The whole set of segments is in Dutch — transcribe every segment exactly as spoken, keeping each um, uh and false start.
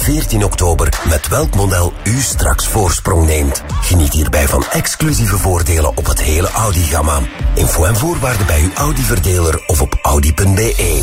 veertien oktober met welk model u straks voorsprong neemt. Geniet hierbij van exclusieve voordelen op het hele Audi-gamma. Info en voorwaarden bij uw Audi-verdeler of op audi punt b e.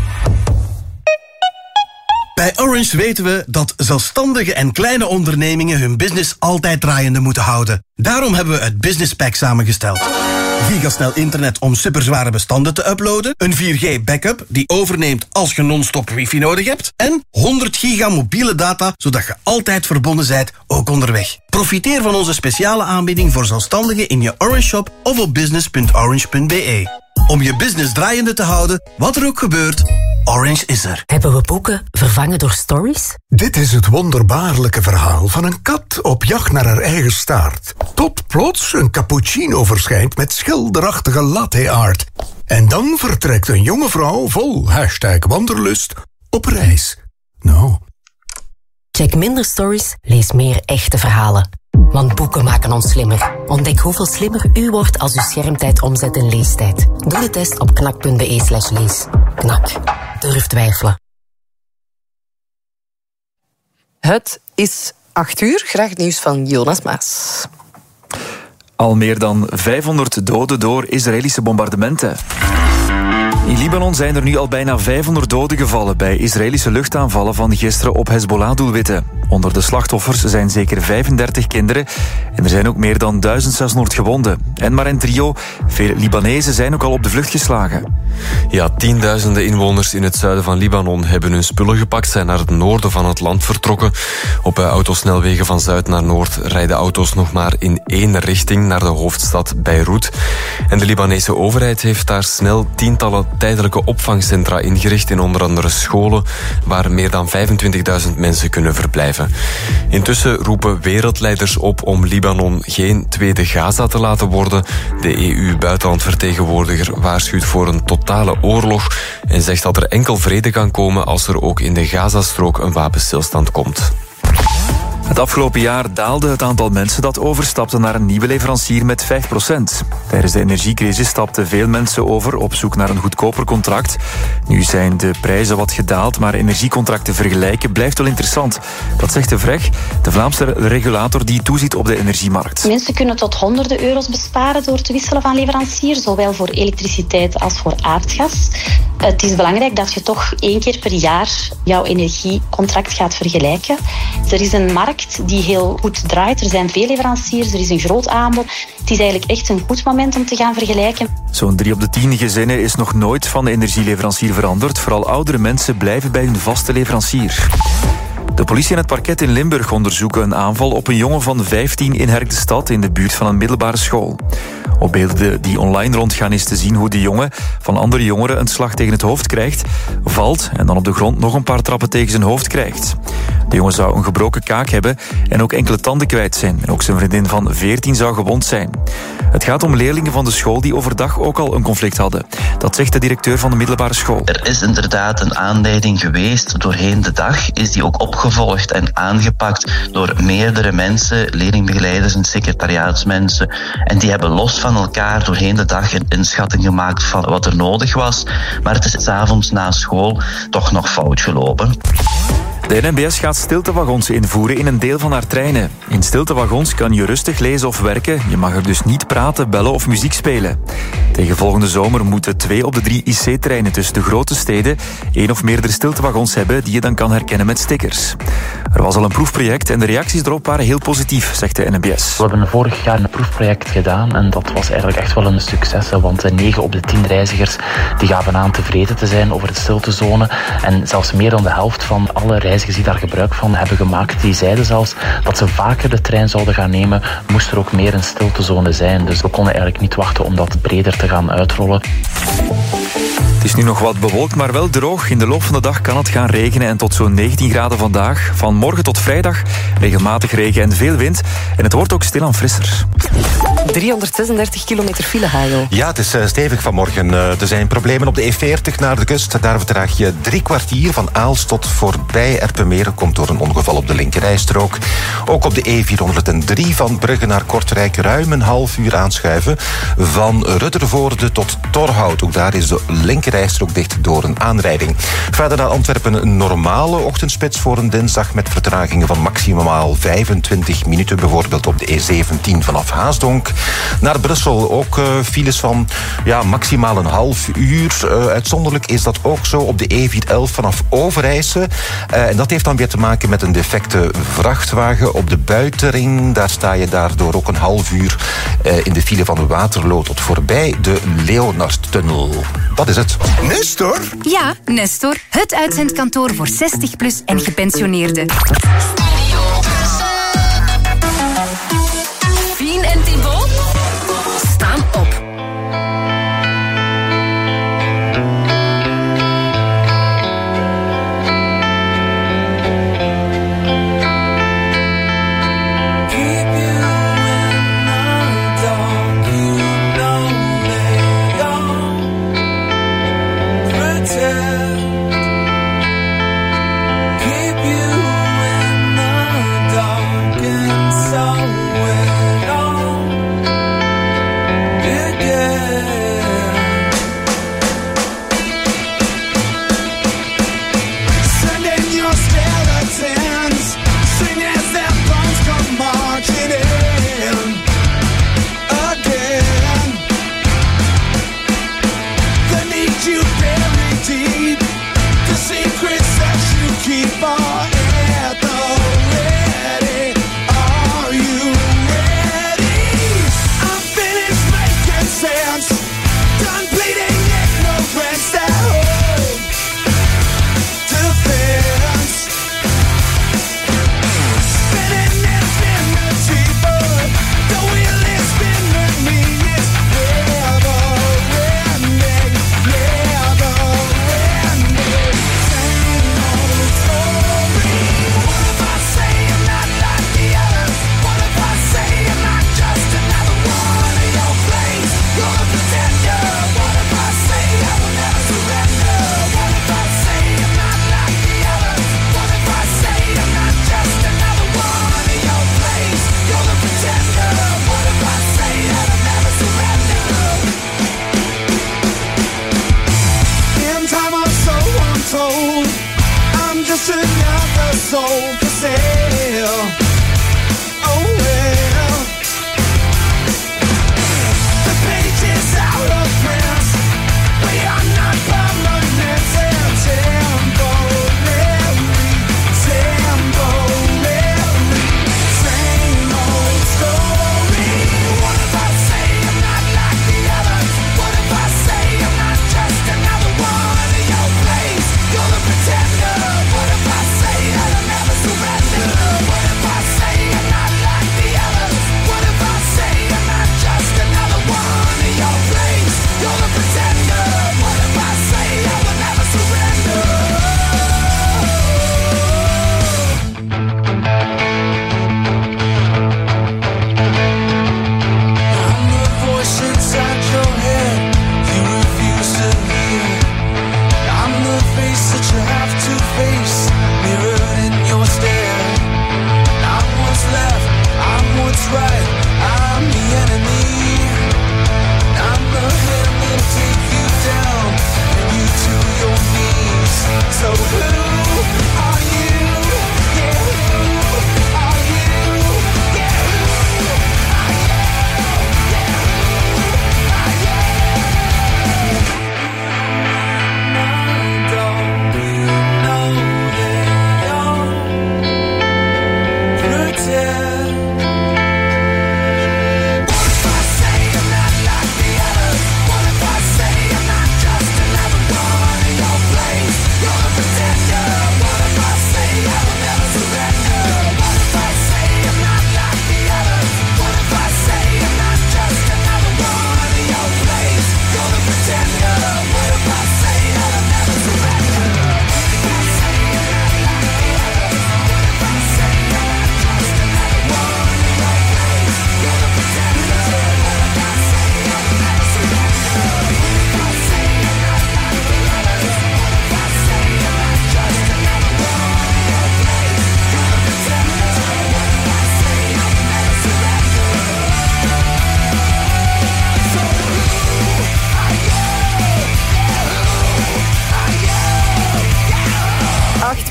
Bij Orange weten we dat zelfstandige en kleine ondernemingen hun business altijd draaiende moeten houden. Daarom hebben we het Business Pack samengesteld. Gigasnel internet om superzware bestanden te uploaden, een vier G backup die overneemt als je non-stop wifi nodig hebt en honderd giga mobiele data, zodat je altijd verbonden bent, ook onderweg. Profiteer van onze speciale aanbieding voor zelfstandigen in je Orange Shop of op business punt orange punt b e. Om je business draaiende te houden, wat er ook gebeurt, Orange is er. Hebben we boeken vervangen door stories? Dit is het wonderbaarlijke verhaal van een kat op jacht naar haar eigen staart. Tot plots een cappuccino verschijnt met schilderachtige latte art. En dan vertrekt een jonge vrouw vol hashtag wanderlust op reis. Nou... Check minder stories, lees meer echte verhalen. Want boeken maken ons slimmer. Ontdek hoeveel slimmer u wordt als uw schermtijd omzet in leestijd. Doe de test op knak punt b e slash lees. Knak. Durf twijfelen. Het is acht uur. Graag het nieuws van Jonas Maas. Al meer dan vijfhonderd doden door Israëlische bombardementen. In Libanon zijn er nu al bijna vijfhonderd doden gevallen bij Israëlische luchtaanvallen van gisteren op Hezbollah-doelwitten. Onder de slachtoffers zijn zeker vijfendertig kinderen en er zijn ook meer dan duizend zeshonderd gewonden. En maar in trio, veel Libanezen zijn ook al op de vlucht geslagen. Ja, tienduizenden inwoners in het zuiden van Libanon hebben hun spullen gepakt, zijn naar het noorden van het land vertrokken. Op autosnelwegen van zuid naar noord rijden auto's nog maar in één richting naar de hoofdstad Beirut. En de Libanese overheid heeft daar snel tientallen tijdelijke opvangcentra ingericht in onder andere scholen, waar meer dan vijfentwintigduizend mensen kunnen verblijven. Intussen roepen wereldleiders op om Libanon geen tweede Gaza te laten worden. De E U-buitenlandvertegenwoordiger waarschuwt voor een totale oorlog en zegt dat er enkel vrede kan komen als er ook in de Gazastrook een wapenstilstand komt. Het afgelopen jaar daalde het aantal mensen dat overstapte naar een nieuwe leverancier met vijf procent. Tijdens de energiecrisis stapten veel mensen over op zoek naar een goedkoper contract. Nu zijn de prijzen wat gedaald, maar energiecontracten vergelijken blijft wel interessant. Dat zegt de V R E G, de Vlaamse regulator die toeziet op de energiemarkt. Mensen kunnen tot honderden euro's besparen door te wisselen van leverancier, zowel voor elektriciteit als voor aardgas. Het is belangrijk dat je toch één keer per jaar jouw energiecontract gaat vergelijken. Er is een markt die heel goed draait. Er zijn veel leveranciers, er is een groot aanbod. Het is eigenlijk echt een goed moment om te gaan vergelijken. Zo'n drie op de tien gezinnen is nog nooit van de energieleverancier veranderd. Vooral oudere mensen blijven bij hun vaste leverancier. De politie en het parket in Limburg onderzoeken een aanval op een jongen van vijftien in Herkdestad in de buurt van een middelbare school. Op beelden die online rondgaan is te zien hoe de jongen van andere jongeren een slag tegen het hoofd krijgt, valt en dan op de grond nog een paar trappen tegen zijn hoofd krijgt. De jongen zou een gebroken kaak hebben en ook enkele tanden kwijt zijn. En ook zijn vriendin van veertien zou gewond zijn. Het gaat om leerlingen van de school die overdag ook al een conflict hadden. Dat zegt de directeur van de middelbare school. Er is inderdaad een aanleiding geweest. Doorheen de dag is die ook opgevolgd en aangepakt door meerdere mensen, leerlingbegeleiders en secretariaatsmensen. En die hebben los van elkaar doorheen de dag een inschatting gemaakt van wat er nodig was. Maar het is 's avonds na school toch nog fout gelopen. De N M B S gaat stiltewagons invoeren in een deel van haar treinen. In stiltewagons kan je rustig lezen of werken. Je mag er dus niet praten, bellen of muziek spelen. Tegen volgende zomer moeten twee op de drie I C-treinen tussen de grote steden één of meerdere stiltewagons hebben die je dan kan herkennen met stickers. Er was al een proefproject en de reacties erop waren heel positief, zegt de N M B S. We hebben vorig jaar een proefproject gedaan en dat was eigenlijk echt wel een succes. Want negen op de tien reizigers die gaven aan tevreden te zijn over de stiltezone. En zelfs meer dan de helft van alle reizigers die daar gebruik van hebben gemaakt, die zeiden zelfs dat ze vaker de trein zouden gaan nemen, moest er ook meer een stiltezone zijn. Dus we konden eigenlijk niet wachten om dat breder te gaan uitrollen. Het is nu nog wat bewolkt, maar wel droog. In de loop van de dag kan het gaan regenen en tot zo'n negentien graden vandaag. Van morgen tot vrijdag regelmatig regen en veel wind. En het wordt ook stilaan frisser. driehonderdzesendertig kilometer file, Hajo. Ja, het is uh, stevig vanmorgen. Uh, er zijn problemen op de E veertig naar de kust. Daar vertraag je drie kwartier van Aalst tot voorbij Erpenmeren. Komt door een ongeval op de linkerrijstrook. Ook op de E vierhonderddrie van Brugge naar Kortrijk ruim een half uur aanschuiven. Van Ruddervoorde tot Torhout. Ook daar is de linkerrijstrook rijstrook dicht door een aanrijding. Verder naar Antwerpen een normale ochtendspits voor een dinsdag met vertragingen van maximaal vijfentwintig minuten. Bijvoorbeeld op de E zeventien vanaf Haasdonk. Naar Brussel ook uh, files van ja, maximaal een half uur. Uh, uitzonderlijk is dat ook zo op de E vierhonderdelf vanaf Overijse. Uh, en dat heeft dan weer te maken met een defecte vrachtwagen op de buitenring. Daar sta je daardoor ook een half uur uh, in de file van Waterloo tot voorbij de Leonardtunnel. Dat is het. Nestor? Ja, Nestor. Het uitzendkantoor voor zestig plus en gepensioneerden. Fien en Thibaut staan op. What if I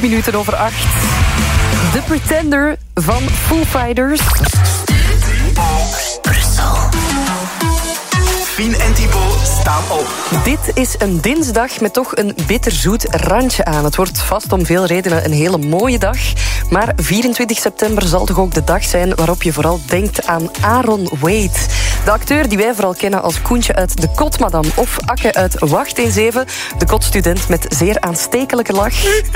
minuten over acht. The Pretender van Foo Fighters. Brussel. Fien en Thibaut staan op. Dit is een dinsdag met toch een bitterzoet randje aan. Het wordt vast om veel redenen een hele mooie dag. Maar vierentwintig september zal toch ook de dag zijn waarop je vooral denkt aan Aaron Wade. De acteur die wij vooral kennen als Koentje uit De Kotmadam of Akke uit Wacht eens even. De kotstudent met zeer aanstekelijke lach.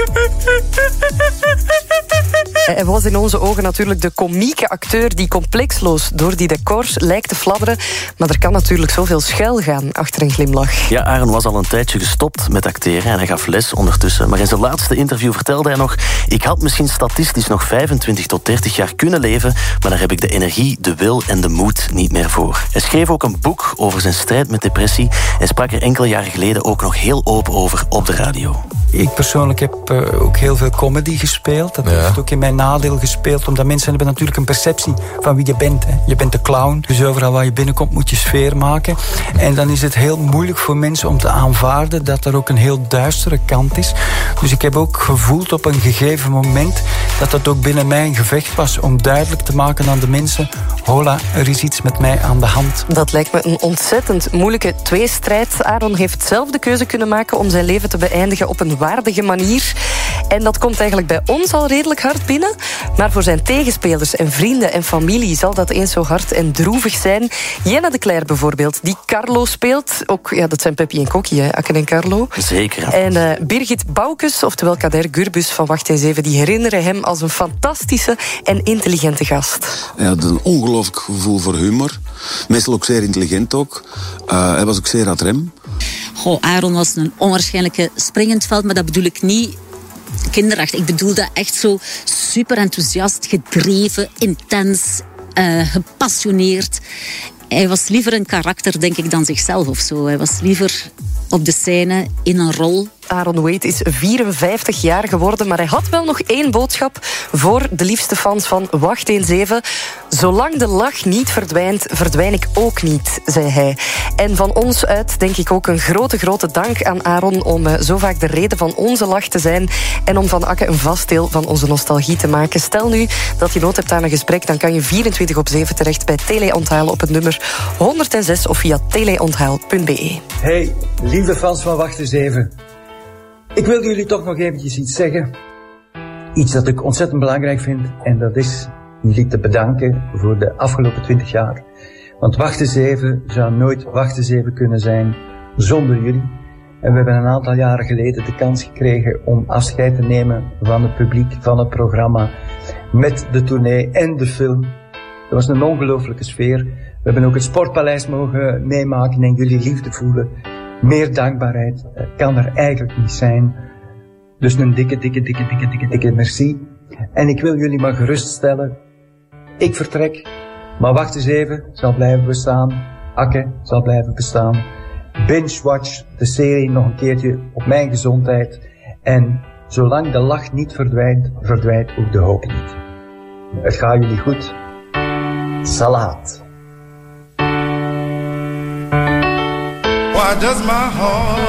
Hij was in onze ogen natuurlijk de komieke acteur die complexloos door die decors lijkt te fladderen. Maar er kan natuurlijk zoveel schuil gaan achter een glimlach. Ja, Aaron was al een tijdje gestopt met acteren en hij gaf les ondertussen. Maar in zijn laatste interview vertelde hij nog: ik had misschien statistisch nog vijfentwintig tot dertig jaar kunnen leven, maar daar heb ik de energie, de wil en de moed niet meer voor. Hij schreef ook een boek over zijn strijd met depressie en sprak er enkele jaren geleden ook nog heel open over op de radio. Ik persoonlijk heb uh, ook heel veel comedy gespeeld. Dat ja. heeft ook in mijn nadeel gespeeld. Omdat mensen hebben natuurlijk een perceptie van wie je bent. Hè. Je bent de clown. Dus overal waar je binnenkomt moet je sfeer maken. En dan is het heel moeilijk voor mensen om te aanvaarden dat er ook een heel duistere kant is. Dus ik heb ook gevoeld op een gegeven moment dat het ook binnen mij een gevecht was om duidelijk te maken aan de mensen: hola, er is iets met mij aan de hand. Dat lijkt me een ontzettend moeilijke tweestrijd. Aaron heeft zelf de keuze kunnen maken om zijn leven te beëindigen op een waardige manier. En dat komt eigenlijk bij ons al redelijk hard binnen. Maar voor zijn tegenspelers en vrienden en familie zal dat eens zo hard en droevig zijn. Jenna de Cler bijvoorbeeld, die Carlo speelt. Ook, ja, dat zijn Peppy en Kokkie, hè, Akken en Carlo. Zeker. En uh, Birgit Boukes, oftewel Kader Gurbus van Wacht eens even, die herinneren hem als een fantastische en intelligente gast. Hij had een ongelooflijk gevoel voor humor. Meestal ook zeer intelligent ook. Uh, hij was ook zeer ad rem. Goh, Aaron was een onwaarschijnlijke springend veld, maar dat bedoel ik niet kinderachtig. Ik bedoel dat echt zo super enthousiast, gedreven, intens, uh, gepassioneerd. Hij was liever een karakter, denk ik, dan zichzelf of zo. Hij was liever op de scène, in een rol. Aaron Wade is vierenvijftig jaar geworden, maar hij had wel nog één boodschap voor de liefste fans van Wacht eens even. Zolang de lach niet verdwijnt, verdwijn ik ook niet, zei hij. En van ons uit denk ik ook een grote, grote dank aan Aaron om uh, zo vaak de reden van onze lach te zijn en om van Akke een vast deel van onze nostalgie te maken. Stel nu dat je nood hebt aan een gesprek, dan kan je vierentwintig op zeven terecht bij Teleonthaal op het nummer honderdzes of via teleonthaal punt be. Hey, lieve fans van Wacht eens even. Ik wil jullie toch nog eventjes iets zeggen. Iets dat ik ontzettend belangrijk vind. En dat is jullie te bedanken voor de afgelopen twintig jaar. Want Wacht eens even zou nooit Wacht eens even kunnen zijn zonder jullie. En we hebben een aantal jaren geleden de kans gekregen om afscheid te nemen van het publiek, van het programma. Met de tournee en de film. Dat was een ongelooflijke sfeer. We hebben ook het Sportpaleis mogen meemaken en jullie liefde voelen. Meer dankbaarheid kan er eigenlijk niet zijn. Dus een dikke, dikke, dikke, dikke, dikke, dikke merci. En ik wil jullie maar geruststellen. Ik vertrek, maar Wacht eens even zal blijven bestaan. Akke zal blijven bestaan. Binge-watch de serie nog een keertje op mijn gezondheid. En zolang de lach niet verdwijnt, verdwijnt ook de hoop niet. Het gaat jullie goed. Salaat. Why does my heart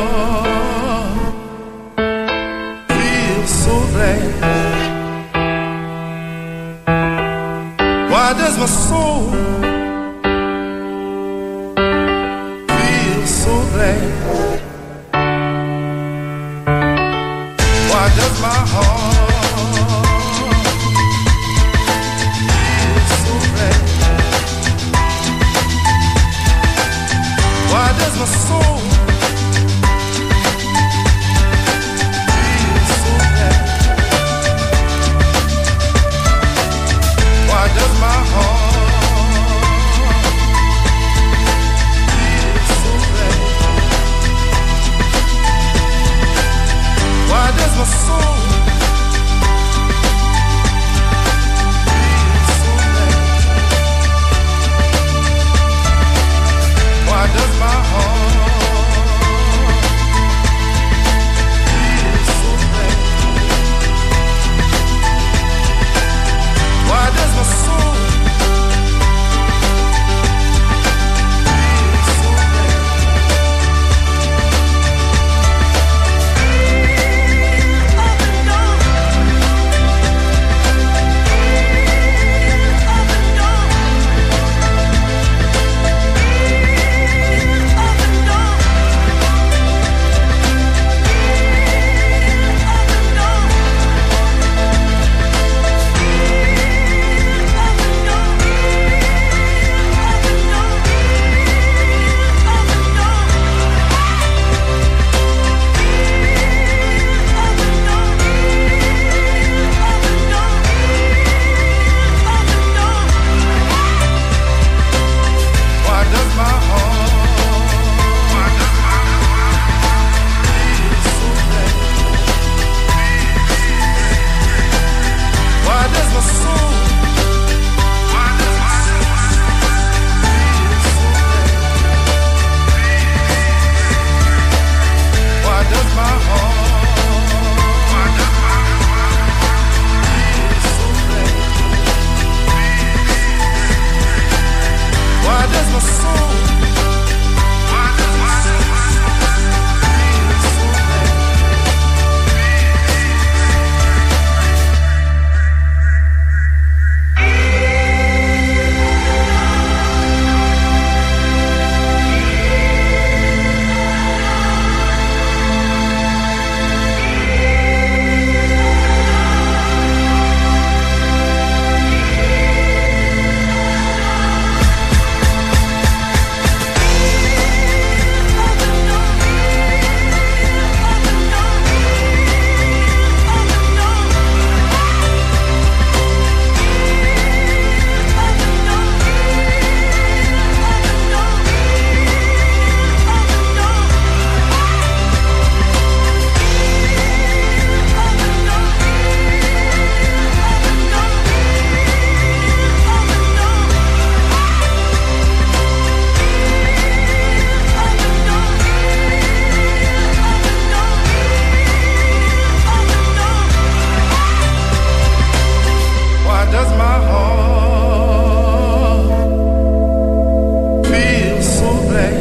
feel so bad? Why does my soul feel so bad? Why does my heart feel so bad? Why does my soul feel so bad? Why does my heart does my heart feel so black?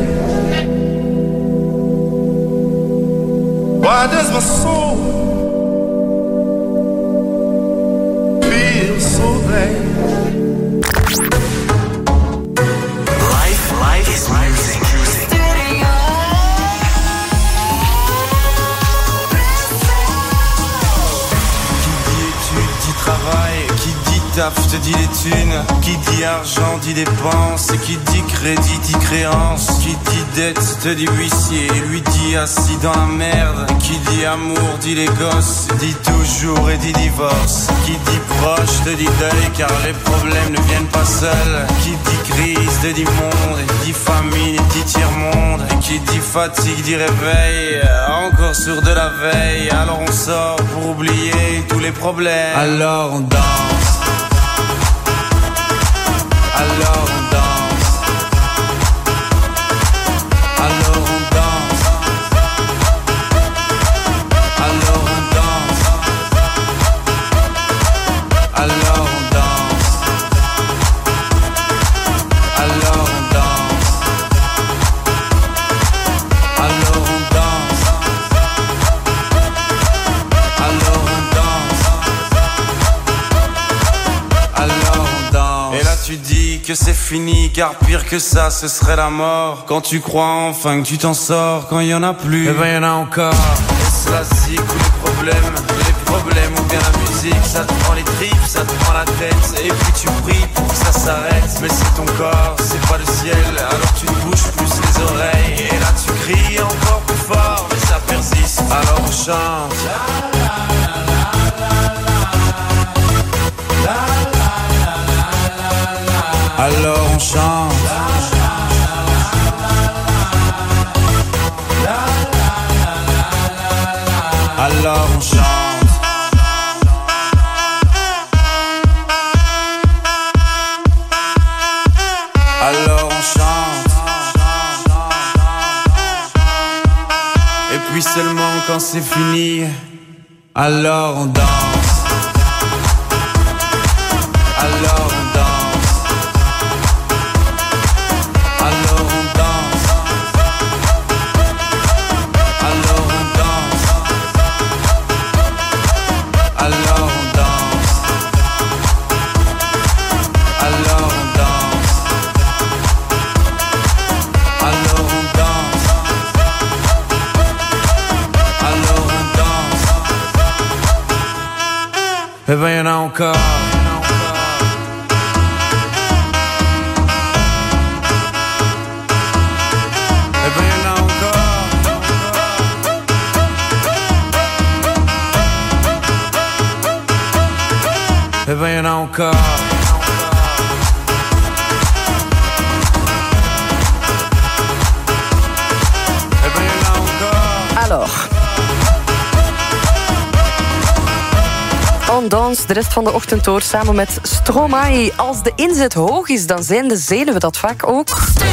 Why does my soul feel so black? Life, life is music. Travail, qui dit taf te dit les thunes, qui dit argent dit dépenses, qui dit crédit dit créance, qui dit dette te dit huissier, lui dit assis dans la merde, qui dit amour dit les gosses, dit toujours et dit divorce, qui dit proche te dit deuil car les problèmes ne viennent pas seuls, qui dit crise te dit monde, dit famine dit tiers-monde, qui dit fatigue dit réveil, encore sur de la veille, alors on sort pour oublier tous les problèmes. Alors on danse, alors on danse, alors on danse, alors on danse, alors on danse, alors on danse, alors on danse, alors on danse. Alors on danse. Et là tu dis que c'est fini, car pire que ça ce serait la mort. Quand tu crois enfin que tu t'en sors, quand il y en a plus, eh ben y en a encore. Et cela zique ou les problèmes, les problèmes ou bien la musique, ça te prend les tripes, ça te prend la tête. Et puis tu pries pour que ça s'arrête, mais c'est ton corps, c'est pas le ciel. Alors tu te bouges plus les oreilles, et là tu cries encore plus fort, mais ça persiste. Alors on chante. Alors on chante. Alors on chante. Alors on chante. Et puis seulement quand c'est fini, alors on danse. Alors on danse. Alors on danse. Alors on danse. Alors on danse. Alors on danse. Alors on danse. Alors on danse. Eh ben y'en a encore. Eh ben y'en a encore. Eh ben y'en a encore. Alors. On danst de rest van de ochtend door samen met Stromae. Als de inzet hoog is, dan zijn de zenuwen dat vaak ook.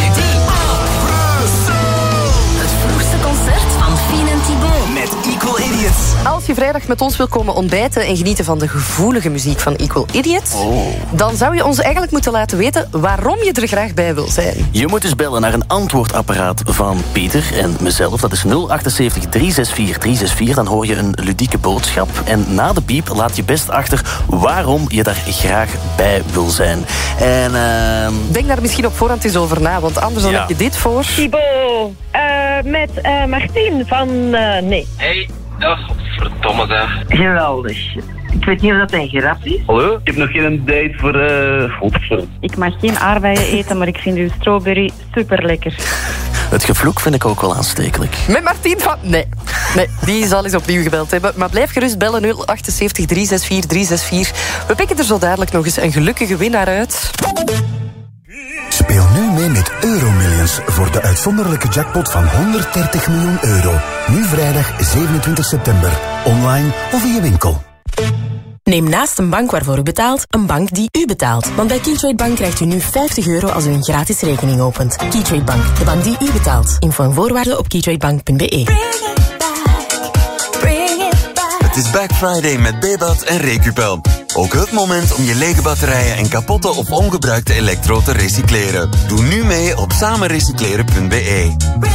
Het vroegste concert van Fien en Thibaut. Met Equal Idiots. Als je vrijdag met ons wil komen ontbijten en genieten van de gevoelige muziek van Equal Idiots, oh. dan zou je ons eigenlijk moeten laten weten waarom je er graag bij wil zijn. Je moet dus bellen naar een antwoordapparaat van Pieter en mezelf. Dat is nul achtenzeventig, driehonderdzesenzestig, driehonderdzesenzestig. Dan hoor je een ludieke boodschap. En na de piep laat je best achter waarom je daar graag bij wil zijn. En, uh... Denk daar misschien op voorhand eens over na, want anders dan ja. heb je dit voor. Thibaut, uh, met uh, Martien van uh, Nee. Hey, dag, verdomme zeg. Geweldig. Ik weet niet of dat een grap is. Hallo? Ik heb nog geen date voor... Uh, godver. Ik mag geen aardbeien eten, maar ik vind uw strawberry super lekker. Het gevloek vind ik ook wel aanstekelijk. Met Martien van... Nee, nee, die zal eens opnieuw gebeld hebben. Maar blijf gerust bellen nul achtenzeventig, driehonderdzesenzestig, driehonderdzesenzestig. We pikken er zo dadelijk nog eens een gelukkige winnaar uit. Speel nu mee met Euromillions voor de uitzonderlijke jackpot van honderddertig miljoen euro. Nu vrijdag zevenentwintig september. Online of in je winkel. Neem naast een bank waarvoor u betaalt, een bank die u betaalt. Want bij Keytrade Bank krijgt u nu vijftig euro als u een gratis rekening opent. Keytrade Bank, de bank die u betaalt. Info en voorwaarden op keytradebank punt be. Het is Black Friday met Bebat en Recupel. Ook het moment om je lege batterijen en kapotte of ongebruikte elektro te recycleren. Doe nu mee op samenrecycleren punt b e.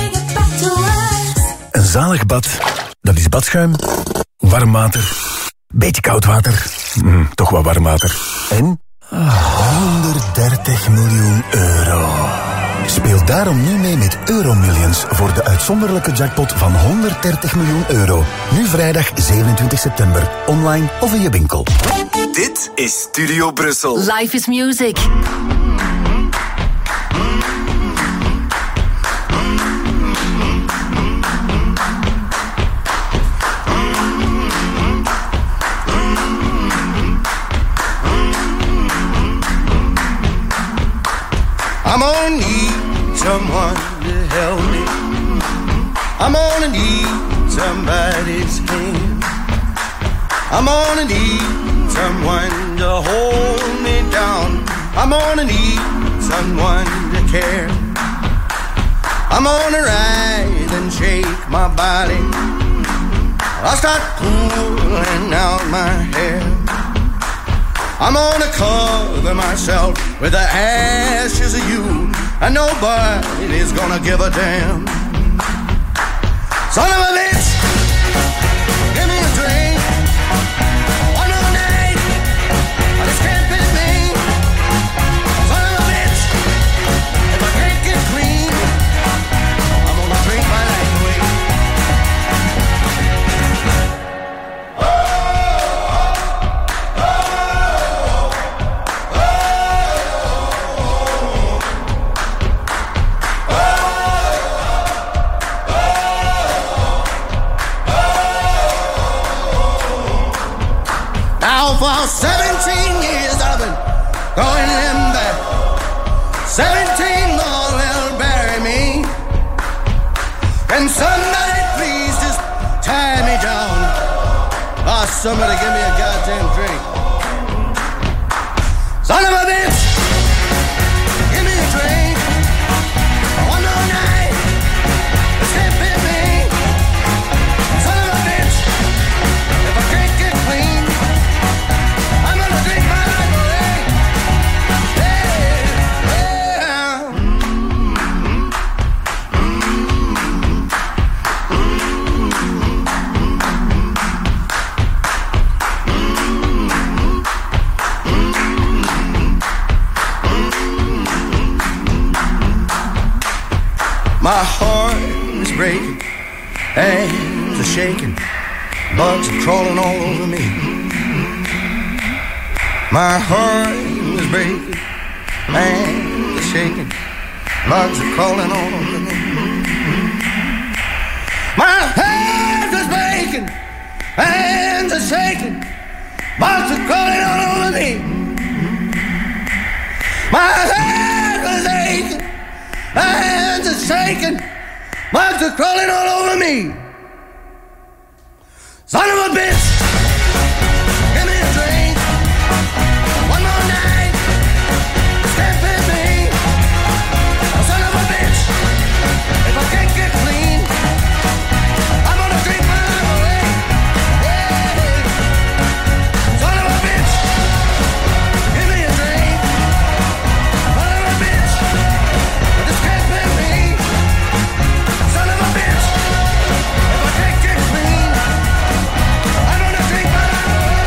Een zalig bad, dat is badschuim, warm water, beetje koud water, mm, toch wat warm water. En honderddertig miljoen euro. Speel daarom nu mee met Euromillions voor de uitzonderlijke jackpot van honderddertig miljoen euro. Nu vrijdag zevenentwintig september, online of in je winkel. Dit is Studio Brussel. Life is music. I'm gonna need someone to help me. I'm gonna need somebody's hand. I'm gonna need someone to hold me down. I'm gonna need someone to care. I'm gonna rise and shake my body. I'll start pulling out my hair. I'm gonna cover myself with the ashes of you, and nobody's gonna give a damn. Son of a bitch, give me a drink. One more night, I just can't fit me. Son of a bitch, if I can't get clean, I'm gonna drink my life away. For seventeen years I've been going in back. Seventeen more will bury me. Can somebody please just tie me down? Oh, somebody give me a goddamn drink. Son of a bitch, give me a drink. One more night, stay with me. Son of a bitch, if I can't get clean, my heart is breaking, hands are shaking, bugs are crawling all over me. My heart is breaking, hands are shaking, bugs are crawling all over me. My heart is breaking, hands are shaking, bugs are crawling all over me. My heart is aching, hands are shaking, bugs are crawling all over me. Son of a bitch, give me a drink. One more night, stay with me. Son of a bitch, if I can't get clean, I'm gonna drink my life away. Yeah. Son of a bitch, give me a drink. Son of a bitch, this can't be me. Son of a bitch, if I can't get clean, I'm gonna drink my life away.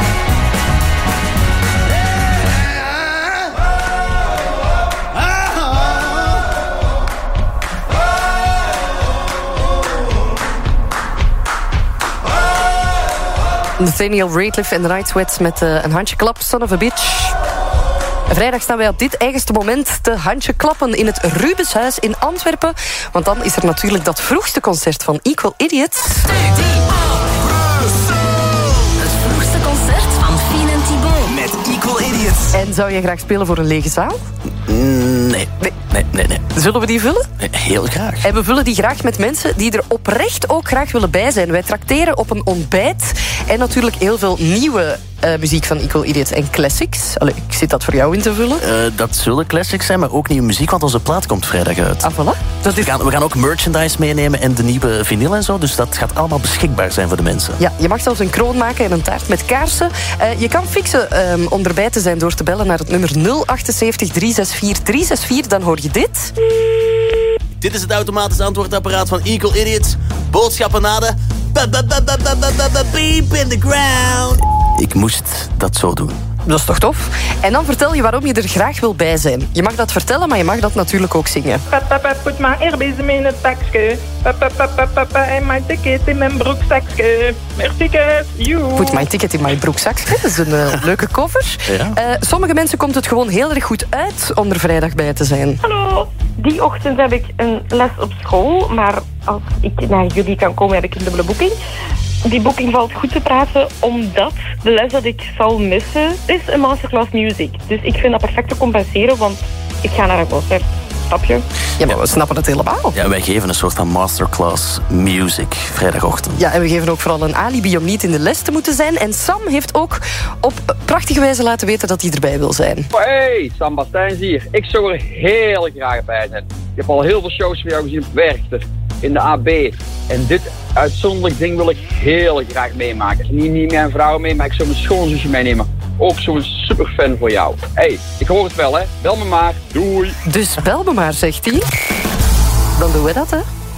Nathaniel Rateliff en de Night Sweats met uh, een handje klap, Son of a Bitch. Vrijdag staan wij op dit eigenste moment te handje klappen in het Rubenshuis in Antwerpen. Want dan is er natuurlijk dat vroegste concert van Equal Idiots. Het vroegste concert van Fien en Thibaut. Met Equal Idiots. En zou jij graag spelen voor een lege zaal? Nee, nee, nee, nee. nee. Zullen we die vullen? Heel graag. En we vullen die graag met mensen die er oprecht ook graag willen bij zijn. Wij trakteren op een ontbijt en natuurlijk heel veel nieuwe uh, muziek van Equal Idiots en classics. Allee, ik zit dat voor jou in te vullen. Uh, dat zullen classics zijn, maar ook nieuwe muziek, want onze plaat komt vrijdag uit. Ah, voilà. Dat is... we, gaan, we gaan ook merchandise meenemen en de nieuwe vinyl en zo, dus dat gaat allemaal beschikbaar zijn voor de mensen. Ja, je mag zelfs een kroon maken en een taart met kaarsen. Uh, je kan fixen um, om erbij te zijn door te bellen naar het nummer nul acht zeven drie zes vier drie zes vier. Dan hoor je dit. Dit is het automatisch antwoordapparaat van Equal Idiots. Boodschappen na de... beep in the ground. Ik moest dat zo doen. Dat is toch tof? En dan vertel je waarom je er graag wil bij zijn. Je mag dat vertellen, maar je mag dat natuurlijk ook zingen. Papa, put mijn eerbizem in het zakje. Papa, papa, papa, en mijn ticket in mijn broekzakje. Meer tickets, you. Put mijn ticket in mijn broekzakje. Dat is een uh, leuke cover. Ja. Uh, sommige mensen komt het gewoon heel erg goed uit om er vrijdag bij te zijn. Hallo. Die ochtend heb ik een les op school, maar als ik naar jullie kan komen heb ik een dubbele boeking. Die boeking valt goed te praten, omdat de les dat ik zal missen is een masterclass music. Dus ik vind dat perfect te compenseren, want ik ga naar een concert. Snap je? Ja, maar we snappen het helemaal. Ja, wij geven een soort van masterclass music vrijdagochtend. Ja, en we geven ook vooral een alibi om niet in de les te moeten zijn. En Sam heeft ook op prachtige wijze laten weten dat hij erbij wil zijn. Hey, Sam Bastijns hier. Ik zou er heel graag bij zijn. Ik heb al heel veel shows van jou gezien op Werchter, in de A B. En dit uitzonderlijk ding wil ik heel graag meemaken. Niet, niet mijn vrouw mee, maar ik zou mijn schoonzusje meenemen. Ook zo'n superfan voor jou. Hey, ik hoor het wel, hè. Bel me maar. Doei. Dus bel me maar, zegt hij. Dan doen we dat, hè.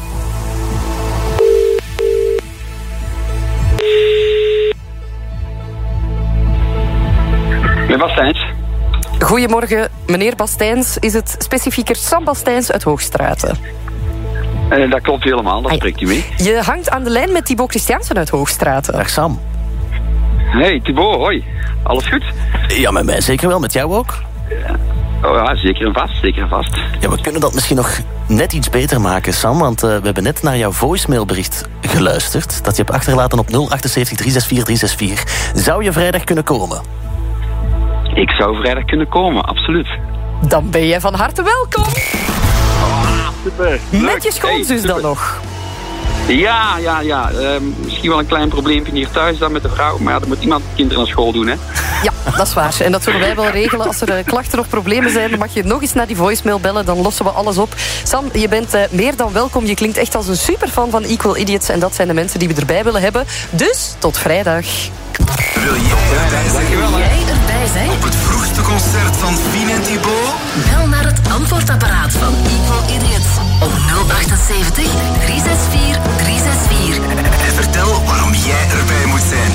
Meneer Bastijns. Goedemorgen, meneer Bastijns. Is het specifieker Sam Bastijns uit Hoogstraten? Uh, dat klopt helemaal, daar spreekt u mee. Je hangt aan de lijn met Thibaut Christiaansen uit Hoogstraten. Dag Sam. Hey Thibaut, hoi. Alles goed? Ja, met mij zeker wel. Met jou ook? Ja. Oh ja, zeker en vast, zeker en vast. Ja, we kunnen dat misschien nog net iets beter maken, Sam. Want uh, we hebben net naar jouw voicemailbericht geluisterd. Dat je hebt achtergelaten op nul acht zeven drie zes vier drie zes vier. Zou je vrijdag kunnen komen? Ik zou vrijdag kunnen komen, absoluut. Dan ben jij van harte welkom. Oh, super. Met je schoonzus hey, dan nog. Ja, ja, ja. Uh, misschien wel een klein probleempje hier thuis dan met de vrouw. Maar ja, dan moet iemand kinderen naar school doen, hè? Ja, dat is waar. En dat zullen wij wel regelen. Als er uh, klachten of problemen zijn, dan mag je nog eens naar die voicemail bellen. Dan lossen we alles op. Sam, je bent uh, meer dan welkom. Je klinkt echt als een superfan van Equal Idiots. En dat zijn de mensen die we erbij willen hebben. Dus, tot vrijdag. Wil jij erbij zijn? Wil jij erbij zijn? Op het vroegste concert van Fien en Thibaut? Bel naar het antwoordapparaat van Equal Idiots op nul acht zeven drie zes vier drie zes vier. En vertel waarom jij erbij moet zijn.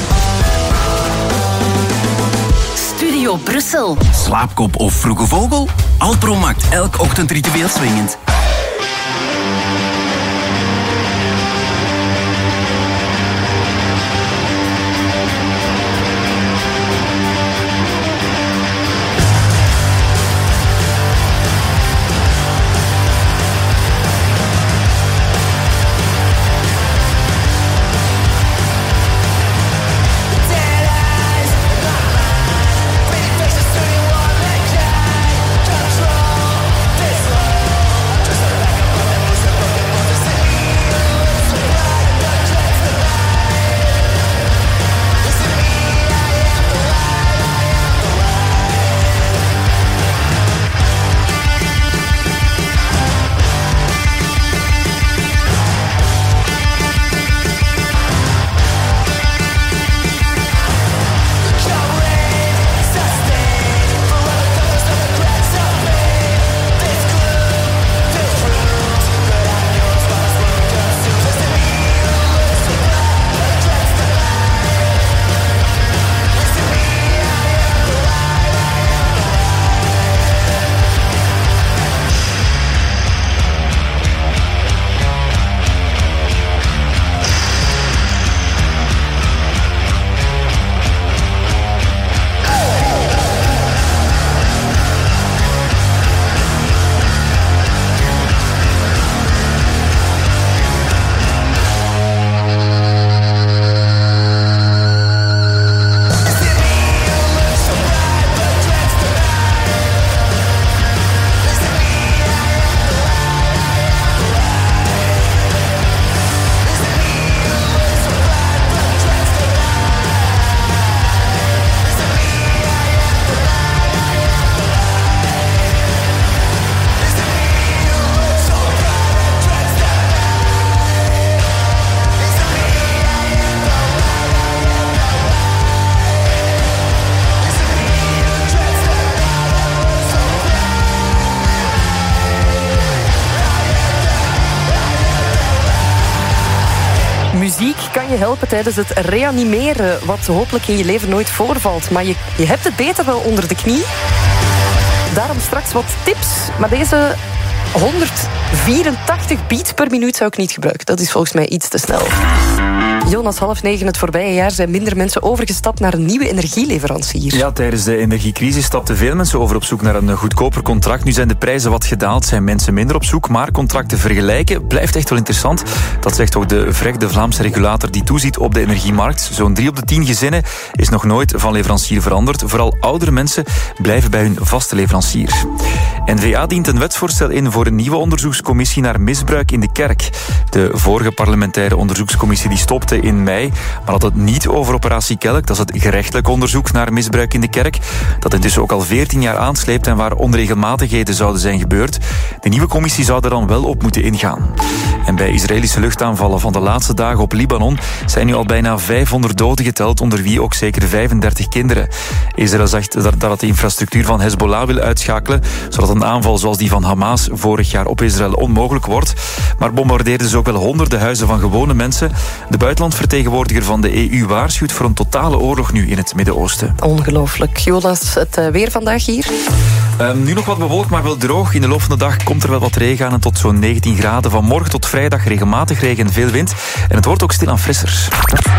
Studio Brussel. Slaapkop of vroege vogel? Alpro maakt elke ochtend ritueel swingend. kan je helpen tijdens het reanimeren, wat hopelijk in je leven nooit voorvalt. Maar je, je hebt het beter wel onder de knie. Daarom straks wat tips. Maar deze honderdvierentachtig beats per minuut zou ik niet gebruiken. Dat is volgens mij iets te snel. Jonas, half negen het voorbije jaar zijn minder mensen overgestapt naar een nieuwe energieleverancier. Ja, tijdens de energiecrisis stapten veel mensen over op zoek naar een goedkoper contract. Nu zijn de prijzen wat gedaald, zijn mensen minder op zoek, maar contracten vergelijken blijft echt wel interessant. Dat zegt ook de V R E C, de Vlaamse regulator die toeziet op de energiemarkt. Zo'n drie op de tien gezinnen is nog nooit van leverancier veranderd. Vooral oudere mensen blijven bij hun vaste leverancier. N V A dient een wetsvoorstel in voor een nieuwe onderzoekscommissie naar misbruik in de kerk. De vorige parlementaire onderzoekscommissie die stopte in mei, maar had het niet over operatie Kelk. Dat is het gerechtelijk onderzoek naar misbruik in de kerk, dat intussen ook al veertien jaar aansleept en waar onregelmatigheden zouden zijn gebeurd. De nieuwe commissie zou er dan wel op moeten ingaan. En bij Israëlische luchtaanvallen van de laatste dagen op Libanon zijn nu al bijna vijfhonderd doden geteld, onder wie ook zeker vijfendertig kinderen. Israël zegt dat het de infrastructuur van Hezbollah wil uitschakelen, zodat een aanval zoals die van Hamas vorig jaar op Israël onmogelijk wordt. Maar bombardeerden ze ook wel honderden huizen van gewone mensen. De buitenlandvertegenwoordiger van de E U waarschuwt voor een totale oorlog nu in het Midden-Oosten. Ongelooflijk. Jonas, het uh, weer vandaag hier? Um, nu nog wat bewolkt, maar wel droog. In de loop van de dag komt er wel wat regen aan en tot zo'n negentien graden. Van morgen tot vrijdag regelmatig regen en veel wind. En het wordt ook stilaan frisser.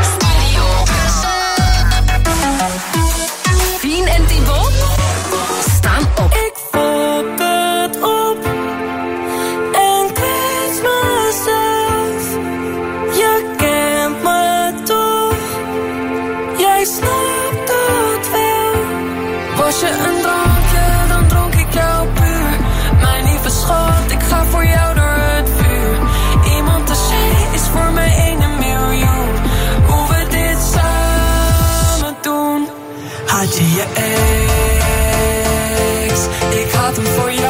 Fien en Thibaut staan op. Ik fok het op en kwets mezelf. Je kent me toch, jij snapt het wel. Was je een drankje, dan dronk ik jou puur. Mijn lieve schat, ik ga voor jou door het vuur. Iemand te zee is voor mij één in miljoen. Hoe we dit samen doen. Had je je ex, ik had hem voor jou.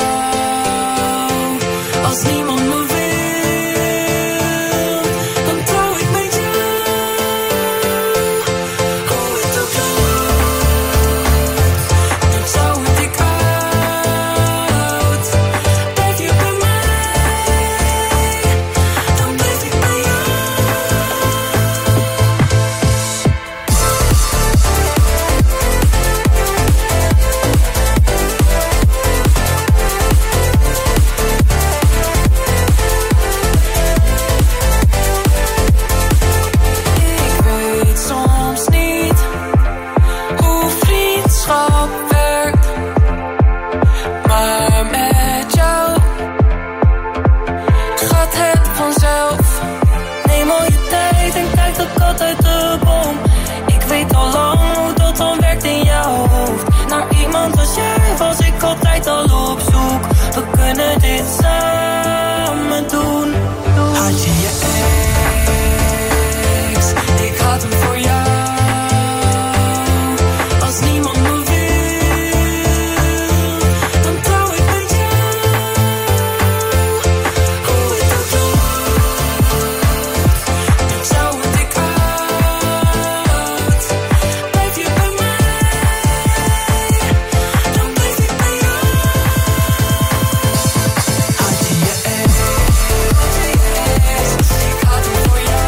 Als niemand me wil, dan trouw ik met jou. Hoe het ook loopt, dan zou het ik uit. Blijf je bij mij, dan blijf ik bij jou. Ik weet soms niet hoe vriendschap werkt, maar met jou gaat het vanzelf. Neem al je tijd en kijk de kat uit de boom. Ik weet al lang hoe dat dan werkt in jouw hoofd. Naar iemand als jij was ik altijd al op zoek. We kunnen dit samen doen. Had je je ex, ik had hem voor jou. Als niemand me wil, dan trouw ik met jou. Hoe het ook loopt, dan zou het ik uit. Blijf je bij mij, dan blijf ik bij jou. Had je je ex, ik had hem voor jou.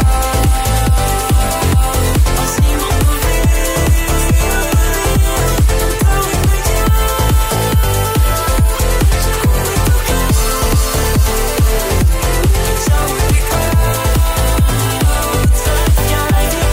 Als niemand me wil, dan trouw ik met jou. Zou het ik uit, jij blijft bij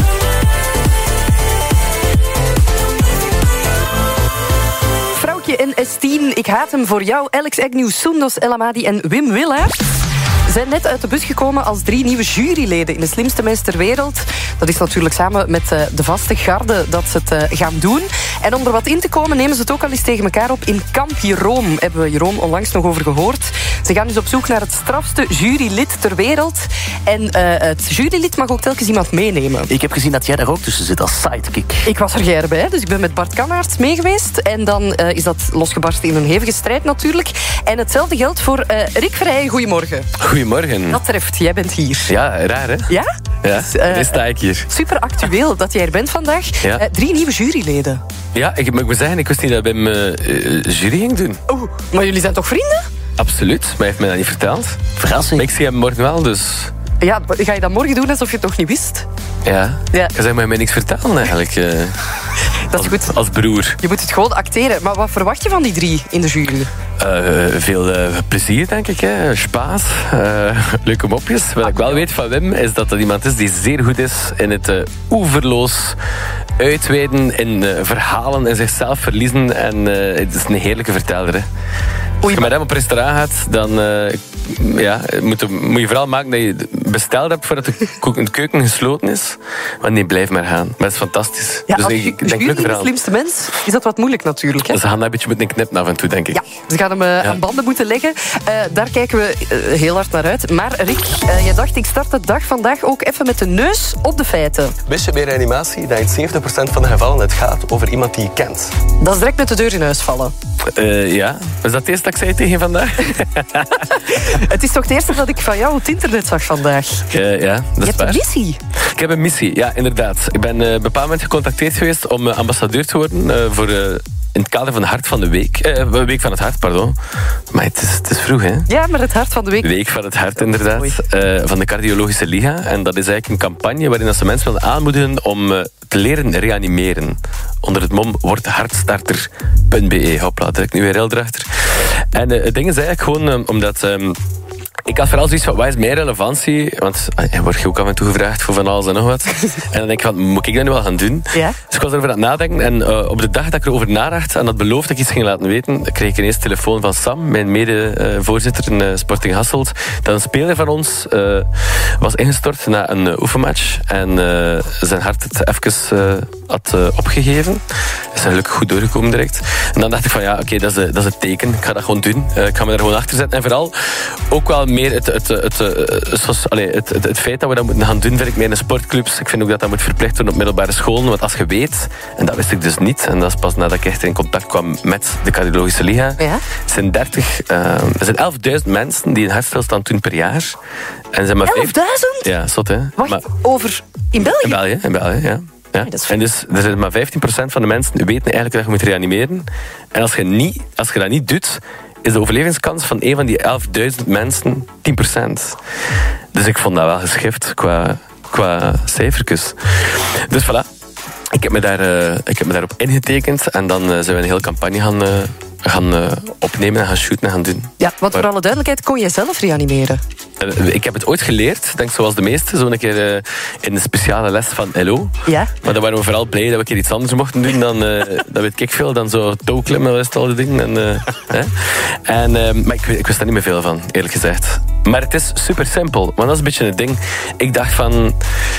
mij. Vrouwtje en S tien, ik haat hem voor jou. Alex Agnew, Soundos El Amadi en Wim Willaert zijn net uit de bus gekomen als drie nieuwe juryleden in De Slimste Mens ter Wereld. Dat is natuurlijk samen met uh, de vaste garde dat ze het uh, gaan doen. En om er wat in te komen nemen ze het ook al eens tegen elkaar op in Kamp Jeroen. Hebben we Jeroen onlangs nog over gehoord. Ze gaan dus op zoek naar het strafste jurylid ter wereld. En uh, het jurylid mag ook telkens iemand meenemen. Ik heb gezien dat jij daar ook tussen zit als sidekick. Ik was er jij bij, dus ik ben met Bart Kannaerts mee geweest. En dan uh, is dat losgebarsten in een hevige strijd natuurlijk. En hetzelfde geldt voor uh, Rick Verheijen. Goedemorgen. Goedemorgen. Dat treft, jij bent hier. Ja, raar hè? Ja? Ja, Dus, uh, daar sta ik hier. Super actueel dat jij er bent vandaag. Ja. Uh, drie nieuwe juryleden. Ja, ik moet maar zeggen, ik wist niet dat hij bij me uh, jury ging doen. Oh, maar jullie zijn toch vrienden? Absoluut, maar hij heeft mij dat niet verteld. Verrassing. Maar ik zie hem morgen wel, dus Ja, ga je dat morgen doen alsof je het nog niet wist? Ja, ja. Je zou mij niks vertellen eigenlijk. Uh, dat is als, goed. Als broer. Je moet het gewoon acteren. Maar wat verwacht je van die drie in de jury? Uh, veel uh, plezier, denk ik. Hè. Spaas. Uh, leuke mopjes. Wat ik wel weet van Wim, is dat dat iemand is die zeer goed is in het uh, oeverloos uitweiden in uh, verhalen en zichzelf verliezen. En uh, het is een heerlijke verteller. Hè. Als je met hem op restaurant gaat, dan uh, ja, moet, moet je vooral maken dat je besteld hebt voordat de keuken gesloten is. Want nee, blijf maar gaan. Maar het is fantastisch. Ja, dus als ik, ik denk jury de slimste mens, is dat wat moeilijk natuurlijk. Hè? Ze gaan dat een beetje moeten knippen af en toe, denk ik. Ja, ze gaan hem uh, ja. aan banden moeten leggen. Uh, daar kijken we uh, heel hard naar uit. Maar Rick, uh, jij dacht, ik start de dag vandaag ook even met de neus op de feiten. Wist je bij reanimatie dat in zeventig procent van de gevallen het gaat over iemand die je kent? Dat is direct met de deur in huis vallen. Uh, ja, is dat het eerste dat ik zei tegen vandaag? Het is toch het eerste dat ik van jou op het internet zag vandaag? Uh, ja, dat je is waar. Je hebt een missie. Ik heb een missie, ja, inderdaad. Ik ben uh, op een bepaald moment gecontacteerd geweest om uh, ambassadeur te worden uh, voor... Uh, in het kader van de Hart van de Week. Uh, week van het Hart, pardon. Maar het is, het is vroeg, hè? Ja, maar het Hart van de Week. Week van het Hart, inderdaad. Uh, van de Cardiologische Liga. En dat is eigenlijk een campagne waarin ze mensen willen aanmoedigen om uh, te leren reanimeren. Onder het mom wordt hartstarter punt b e. Hopla, direct nu weer heel erachter. En uh, het ding is eigenlijk gewoon uh, omdat... Um, Ik had vooral zoiets van, wat is mijn relevantie? Want er wordt je ook af en toe gevraagd voor van alles en nog wat. En dan denk ik van, moet ik dat nu wel gaan doen? Ja? Dus ik was erover aan het nadenken. En uh, op de dag dat ik erover nadacht en dat beloofd dat ik iets ging laten weten, kreeg ik ineens telefoon van Sam, mijn mede-voorzitter in uh, Sporting Hasselt, dat een speler van ons uh, was ingestort na een uh, oefenmatch. En uh, zijn hart het even uh, had uh, opgegeven. Is gelukkig goed doorgekomen direct. En dan dacht ik van, ja, oké, okay, dat, dat is het teken. Ik ga dat gewoon doen. Uh, ik ga me daar gewoon achter zetten. En vooral ook wel meer het, het, het, het, het, allee, het, het, het feit dat we dat moeten gaan doen, vind ik meer in de sportclubs. Ik vind ook dat dat moet verplicht worden op middelbare scholen. Want als je weet, en dat wist ik dus niet, en dat is pas nadat ik echt in contact kwam met de Cardiologische Liga, ja? het zijn dertig, uh, er zijn elfduizend mensen die een hartstilstand doen per jaar. En zijn maar elfduizend? Ja, zot hè. Wacht, maar, over in België? In België, in België, ja. Ja. Nee, en dus er zijn maar vijftien procent van de mensen weten eigenlijk dat je moet reanimeren. En als je, niet, als je dat niet doet, is de overlevingskans van een van die elfduizend mensen tien procent. Dus ik vond dat wel geschift qua, qua cijfertjes. Dus voilà. Ik heb me, daar, uh, ik heb me daarop ingetekend. En dan uh, zijn we een hele campagne gaan, uh, gaan uh, opnemen en gaan shooten en gaan doen. Ja, want voor maar, alle duidelijkheid, kon jij zelf reanimeren? Uh, ik heb het ooit geleerd, denk zoals de meesten. Zo'n keer uh, in een speciale les van L O. Ja? Maar dan waren we vooral blij dat we een keer iets anders mochten doen. Dan, uh, dat weet ik veel. Dan zo touwklimmen, dat is het al die dingen. En, uh, hè? en, uh, maar ik, ik wist daar niet meer veel van, eerlijk gezegd. Maar het is super simpel. Want dat is een beetje het ding. Ik dacht van...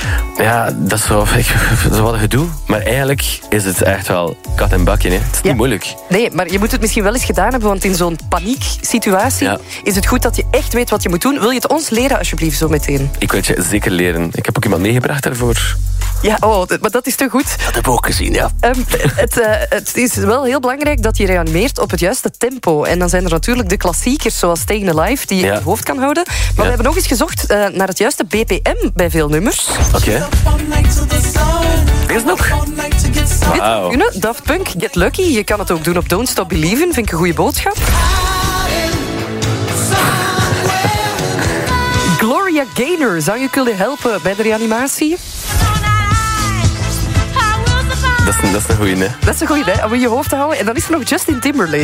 Ja, dat is, zo, ik, dat is wat een gedoe. Maar eigenlijk is het echt wel kat en bakje. Hè. Het is ja. niet moeilijk. Nee, maar je moet het misschien wel eens gedaan hebben. Want in zo'n panieksituatie ja. is het goed dat je echt weet wat je moet doen. Wil je het ons leren, alsjeblieft, zo meteen? Ik wil het je zeker leren. Ik heb ook iemand meegebracht daarvoor. Ja, oh, maar dat is te goed. Dat heb ik ook gezien, ja. Um, het, uh, het is wel heel belangrijk dat je reanimeert op het juiste tempo. En dan zijn er natuurlijk de klassiekers, zoals Staying Alive, die je ja. in je hoofd kan houden. Maar ja. we hebben nog eens gezocht uh, naar het juiste B P M bij veel nummers. Oké. Okay. Deze nog? Wow. Dit kunnen, Daft Punk, Get Lucky. Je kan het ook doen op Don't Stop Believin'. Vind ik een goede boodschap. Gloria Gaynor, zou je kunnen helpen bij de reanimatie? Dat is, dat is een goeie, hè? Dat is een goeie, hè? Om in je hoofd te houden. En dan is er nog Justin Timberlake.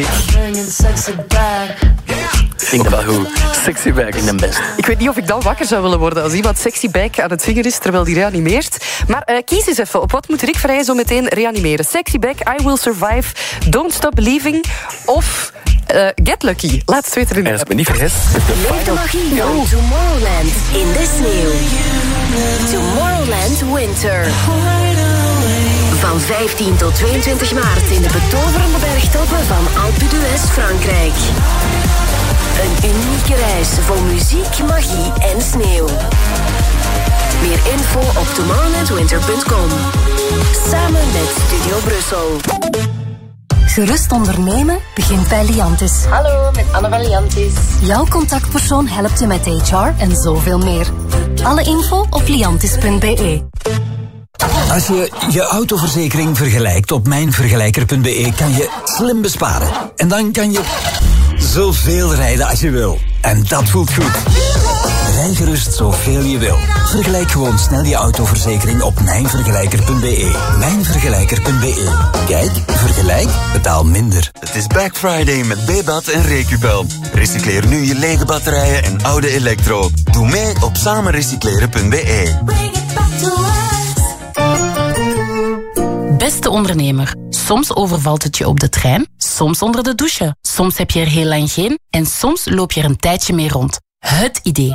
Ik denk dat wel goed. Sexy back in de best. Ik weet niet of ik dan wakker zou willen worden als iemand sexy back aan het vinger is terwijl die reanimeert. Maar uh, kies eens even. Op wat moet Rick Vrij zo meteen reanimeren? Sexy back, I Will Survive, Don't Stop Believing of uh, Get Lucky. Laat het weten in de app. En als ik me niet vergis... Leef de magie van Tomorrowland in de sneeuw. Tomorrowland Winter. Van vijftien tot tweeëntwintig maart in de betoverende bergtoppen van Alpe d'Huez, Frankrijk. Een unieke reis vol muziek, magie en sneeuw. Meer info op tomorrowland winter punt com. Samen met Studio Brussel. Gerust ondernemen begint bij Liantis. Hallo, met Anne van Liantis. Jouw contactpersoon helpt je met H R en zoveel meer. Alle info op liantis punt b e. Als je je autoverzekering vergelijkt op mijnvergelijker punt b e kan je slim besparen. En dan kan je zoveel rijden als je wil. En dat voelt goed. Rij gerust zoveel je wil. Vergelijk gewoon snel je autoverzekering op mijnvergelijker punt be. mijnvergelijker punt be. Kijk, vergelijk, betaal minder. Het is Black Friday met Bebat en Recubel. Recycleer nu je lege batterijen en oude elektro. Doe mee op samenrecycleren punt be. Beste ondernemer, soms overvalt het je op de trein, soms onder de douche, soms heb je er heel lang geen en soms loop je er een tijdje mee rond. Het idee.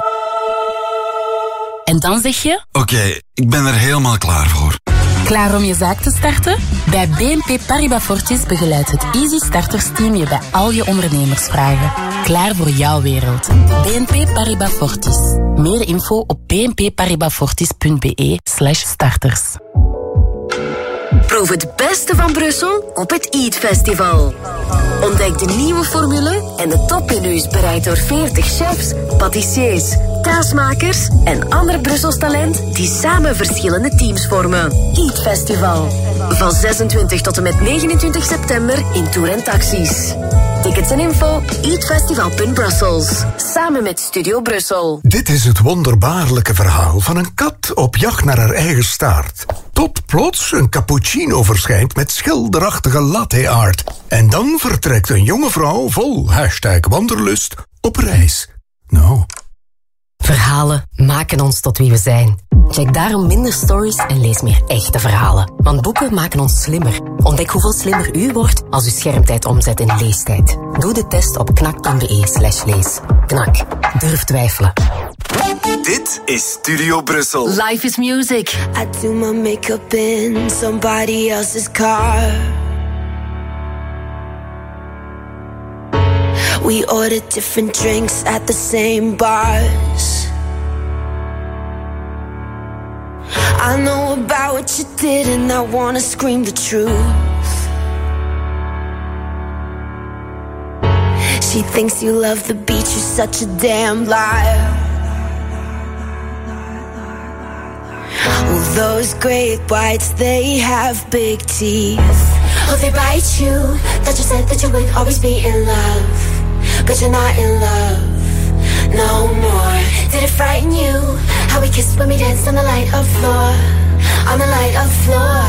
En dan zeg je... Oké, okay, ik ben er helemaal klaar voor. Klaar om je zaak te starten? Bij B N P Paribas Fortis begeleidt het Easy Starters Team je bij al je ondernemersvragen. Klaar voor jouw wereld. B N P Paribas Fortis. Meer info op bnpparibasfortis.be slash starters. Proef het beste van Brussel op het Eat Festival. Ontdek de nieuwe formule en de topmenu's bereid door veertig chefs, patissiers, kaasmakers en ander Brussels talent die samen verschillende teams vormen. Eat Festival. Van zesentwintig tot en met negenentwintig september in Tour en Taxis. Tickets en info eatfestival punt brussels. Samen met Studio Brussel. Dit is het wonderbaarlijke verhaal van een kat op jacht naar haar eigen staart. Tot plots een cappuccino verschijnt met schilderachtige latte art. En dan vertrekt een jonge vrouw vol hashtag wanderlust op reis. Nou... Verhalen maken ons tot wie we zijn. Check daarom minder stories en lees meer echte verhalen. Want boeken maken ons slimmer. Ontdek hoeveel slimmer u wordt als u schermtijd omzet in leestijd. Doe de test op knak.be slash lees. Knak. Durf twijfelen. Dit is Studio Brussel. Life is music. I do my makeup in somebody else's car. We order different drinks at the same bars. I know about what you did and I wanna scream the truth. She thinks you love the beach, you're such a damn liar. Well, those great whites, they have big teeth. Oh, they bite you. That you said that you would always be in love. But you're not in love no more. Did it frighten you? How we kissed when we danced on the light of floor. On the light of floor.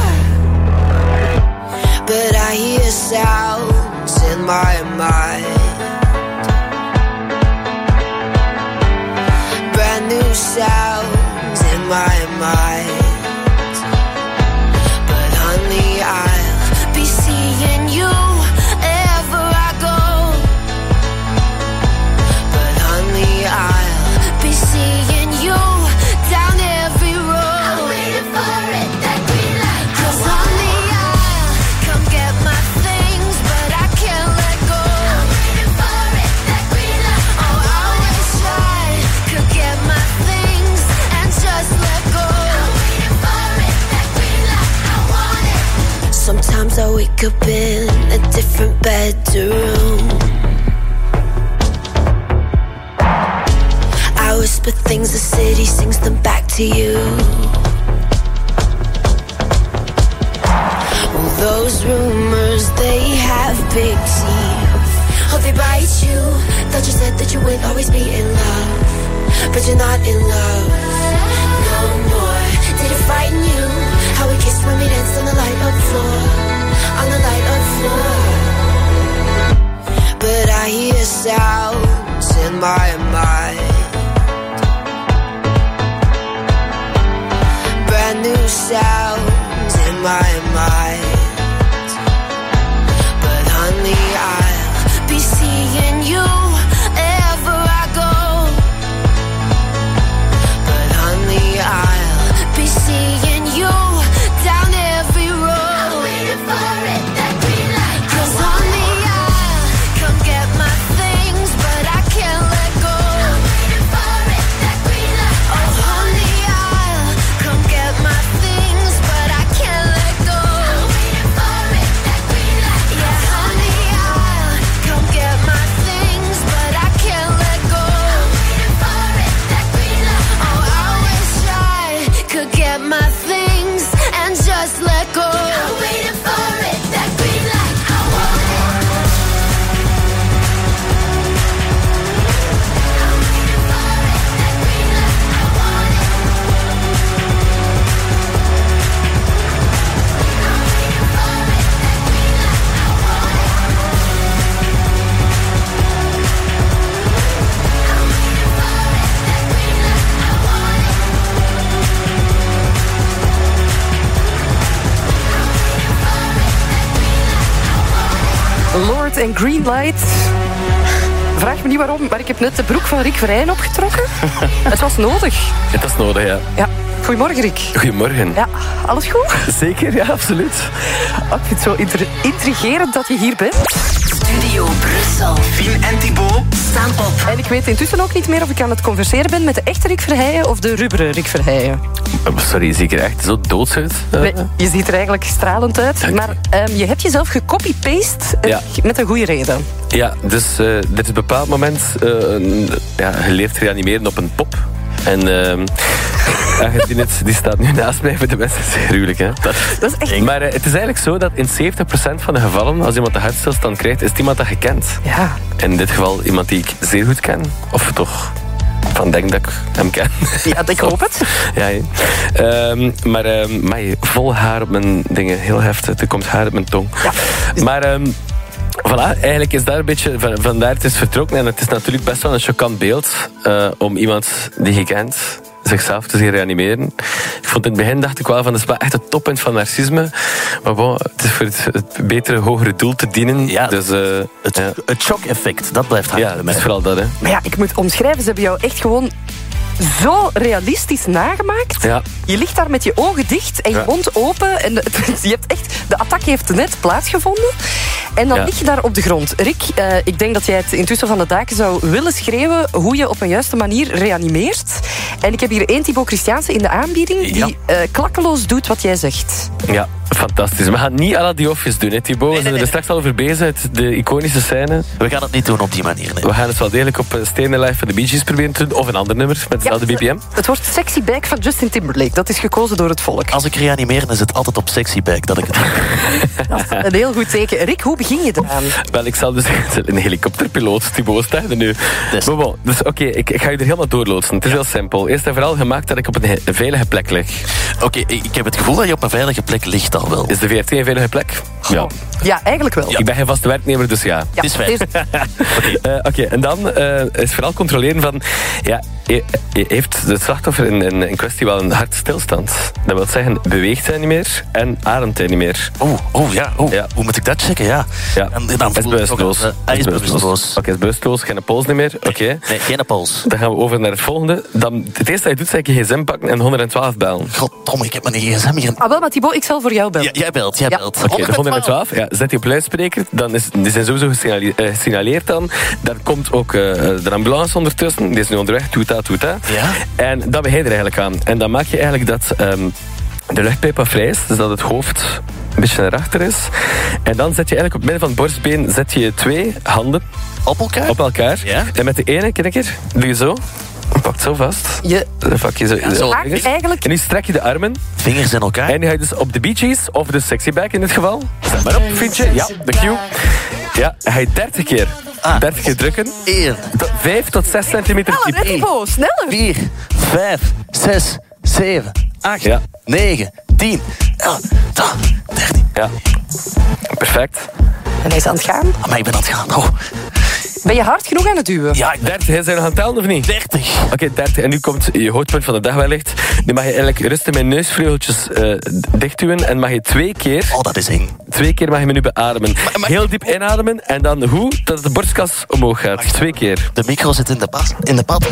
But I hear sounds in my mind. Brand new sounds in my mind. But honey, I'll be seeing you I'll be seeing you down every road. I'm waiting for it, that green light. Cause honey, I'll come get my things, but I can't let go. I'm waiting for it, that green light. Oh, I wish I could get my things and just let go. I'm waiting for it, that green light. I want it. Sometimes I wake up in a different bedroom. I whisper things, the city sings them back to you. Well, those rumors, they have big teeth. Oh, they bite you. Thought you said that you would always be in love. But you're not in love no more. Did it frighten you? How we kissed when we danced on the light of floor. On the light of floor. But I hear sounds in my mind. Brand new sounds in my mind. But honey, I'll be seeing you wherever I go. But honey, I'll be seeing you down every road. I'm waiting for it, that green light. Cause honey, I'll come get my things, but I can't let go. I'm waiting for it, that green light. Oh honey, I'll come get my things, Lord en Greenlight. Vraag me niet waarom, maar ik heb net de broek van Rick Verheyen opgetrokken. Het was nodig. Het was nodig, ja. Ja. Goedemorgen, Rick. Goedemorgen. Ja, alles goed? Zeker, ja, absoluut. Oh, ik vind het zo inter- intrigerend dat je hier bent. Studio Brussel. Fien en Thibaut staan op. En ik weet intussen ook niet meer of ik aan het converseren ben met de echte Rick Verheyen of de rubberen Rick Verheyen. Sorry, zie ik er echt zo doods uit? Uh. Nee, je ziet er eigenlijk stralend uit. Dank. Maar um, je hebt jezelf gecopy-paste uh, Ja. met een goede reden. Ja, dus uh, er is een bepaald moment... Uh, ja, je leert reanimeren op een pop. En uh, Argentinus, die staat nu naast mij. Voor de mensen is gruwelijk, hè? Dat, dat is echt... Maar uh, het is eigenlijk zo dat in zeventig procent van de gevallen, als iemand een hartstilstand krijgt, is het iemand dat je kent. Ja. In dit geval iemand die ik zeer goed ken. Of toch van denk dat ik hem ken. Ja, ik hoop het. Ja, ja. Um, maar um, mij, vol haar op mijn dingen. Heel heftig. Er komt haar op mijn tong. Ja. Maar... Um, Voilà, eigenlijk is daar een beetje van, vandaar het is vertrokken. En het is natuurlijk best wel een choquant beeld uh, om iemand die je kent zichzelf te zien reanimeren. Ik vond in het begin, dacht ik wel van, dat is wel echt het toppunt van narcisme. Maar bon, het is voor het, het betere, hogere doel te dienen. Ja, dus, uh, het, ja. het shock-effect, dat blijft hangen. Ja, dat is vooral dat, hè. Maar ja, ik moet omschrijven, ze hebben jou echt gewoon zo realistisch nagemaakt. Ja. Je ligt daar met je ogen dicht en je Ja. mond open. En de, je hebt echt, de attacke heeft net plaatsgevonden. En dan Ja. lig je daar op de grond. Rick, uh, ik denk dat jij het intussen van de daken zou willen schreeuwen hoe je op een juiste manier reanimeert. En ik heb hier één Thibaut Christiaanse in de aanbieding die Ja. uh, klakkeloos doet wat jij zegt. Ja, fantastisch. We gaan niet à la The Office doen, hè, Thibaut. We zijn er straks al over bezig, uit de iconische scène. We gaan het niet doen op die manier. Nee. We gaan het wel degelijk op uh, Stay Alive van de Bee Gees proberen te doen. Of een ander nummer, met dezelfde Ja, B P M. Het wordt Sexy Back van Justin Timberlake. Dat is gekozen door het volk. Als ik reanimeer, is het altijd op sexy back dat ik het doe. Dat is een heel goed teken. Rick, hoe begin je eraan? Wel, ik zal dus een helikopterpiloot, Thibaut, sta je nu. Dus, Maar bon, dus oké, okay, ik, ik ga je er helemaal doorloodsen. Het is heel simpel. Eerst en vooral gemaakt dat ik op een, he- een veilige plek lig. Oké, okay, ik, ik heb het gevoel dat je op een veilige plek ligt al wel. Is de V R T een veilige plek? Ja. Ja, eigenlijk wel. Ja. Ik ben geen vaste werknemer, dus ja. Ja, het is fijn. deze- Oké, uh, okay, en dan uh, is vooral controleren van... Ja, he- he- heeft het slachtoffer in, in, in kwestie wel een hartstilstand? Dat wil zeggen, beweegt hij niet meer en ademt hij niet meer. Oeh, oh, ja, oh. Ja. Hoe moet ik dat checken? Ja. Ja, En, dan hij is voel ik ook bewusteloos. al, uh, Hij is bewusteloos. Oké, hij is bewusteloos, geen pols niet meer. Oké. Okay. Nee, geen pols. Dan gaan we over naar het volgende. Dan, het eerste dat je doet, is je gsm pakken en honderdtwaalf bellen. Goddomme, ik heb mijn gsm hier. Ah, wel, maar Thibaut, ik zal voor jou bellen. Ja, jij belt, jij Ja. belt. Oké, okay, de honderdtwaalf, ja, zet die op luidspreker. Dan is, die zijn sowieso gesignale- uh, gesignaleerd dan. Dan komt ook uh, de ambulance ondertussen. Die is nu onderweg, toeta, toeta. Ja. En dan begin je er eigenlijk aan. En dan maak je eigenlijk dat um, de luchtpijp vrij is. Dus dat het hoofd een beetje naar achter is. En dan zet je eigenlijk op het midden van het borstbeen zet je twee handen Op elkaar? op elkaar. Ja. En met de ene, kijk hier, doe je zo. Pakt zo vast. Je Dan pak je zo. Ja, zo. maakt eigenlijk... En nu strek je de armen. Vingers in elkaar. En nu ga je dus op de Bee Gees, of de Sexy Back in dit geval. Zet maar op, vriendje. Ja, de cue. Ja, en ga je dertig keer. Ah. dertig keer drukken. één, vijf tot zes centimeter Sneller, diep. hè, Thibaut, sneller. vier, vijf, zes, zeven, acht, Ja. negen, tien, elf, twaalf, dertien. Ja. Perfect. En hij is aan het gaan. Maar ik ben aan het gaan. Oh. Ben je hard genoeg aan het duwen? Ja, ik ben dertig, zijn we nog aan het tellen of niet? dertig. Oké, okay, dertig. En nu komt je hoogtepunt van de dag wellicht. Nu mag je eigenlijk rustig met neusvleugeltjes uh, dichtduwen. En mag je twee keer... Oh, dat is eng. Twee keer mag je me nu beademen. Maar- maar- Heel diep inademen. En dan hoe? Dat de borstkas omhoog gaat. Wacht. Twee keer. De micro zit in de, pas, in de pad.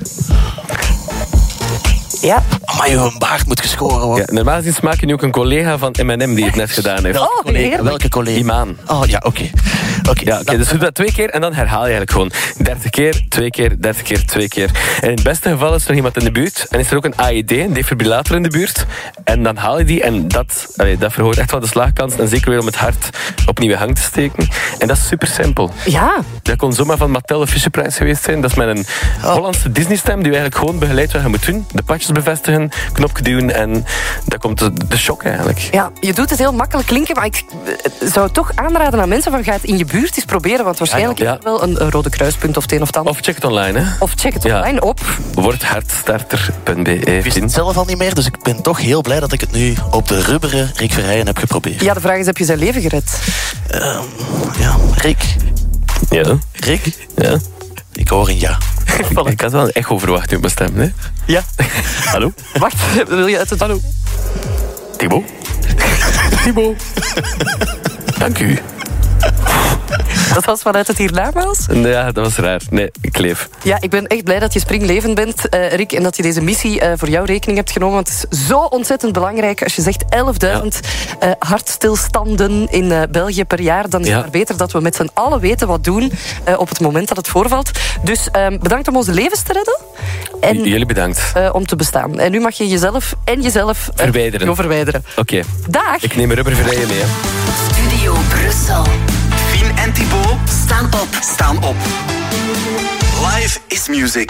Ja. Maar je baard moet geschoren worden. Ja, normaal gezien smaak je nu ook een collega van M en M die het net gedaan heeft. Welke Oh, collega? heerlijk. Welke collega? Imaan. Oh, ja, oké. Okay. Oké. Ja, okay, dus doe dat twee keer en dan herhaal je eigenlijk gewoon. dertig keer, twee keer, dertig keer, twee keer. En in het beste geval is er nog iemand in de buurt. En is er ook een A E D, een defibrillator in de buurt. En dan haal je die en dat, allee, dat verhoogt echt wel de slaagkans. En zeker weer om het hart opnieuw in gang te steken. En dat is super simpel. Ja. Dat kon zomaar van Mattel of Fisher-Price geweest zijn. Dat is met een Oh. Hollandse Disney-stem die we eigenlijk gewoon begeleidt wat je moet doen. De patches bevestigen, knopje duwen en dan komt de, de shock eigenlijk. Ja, je doet het heel makkelijk klinken, maar ik eh, zou toch aanraden aan mensen van ga het in je buurt eens proberen, want waarschijnlijk Ja, ja. is er wel een, een rode kruispunt of het een of het ander. Of check het online, hè. Of check het Ja. online op. wordhartstarter punt b e. Ik wist het zelf al niet meer, dus ik ben toch heel blij dat ik het nu op de rubberen Rick Verheyen heb geprobeerd. Ja, de vraag is, heb je zijn leven gered? Um, ja, Rick. Ja. Rick? Ja. Ik hoor een ja. Ik had wel een echo verwacht op mijn stem, hè. Ja. Hallo? Wacht, wil je uit het... Hallo? Thibaut? Thibaut? Dank u. Dat was vanuit het hiernamaals? Ja, dat was raar. Nee, ik leef. Ja, ik ben echt blij dat je springlevend bent, uh, Rick, en dat je deze missie uh, voor jouw rekening hebt genomen. Want het is zo ontzettend belangrijk. Als je zegt elfduizend ja. uh, hartstilstanden in uh, België per jaar, dan is ja. het maar beter dat we met z'n allen weten wat doen uh, op het moment dat het voorvalt. Dus uh, bedankt om onze levens te redden. En, Jullie bedankt. Uh, om te bestaan. En nu mag je jezelf en jezelf uh, verwijderen. verwijderen. Oké. Okay. Dag. Ik neem een rubbervrijen mee. Hè. Studio Brussel. Fien en Thibaut staan op. Staan op. Live is music.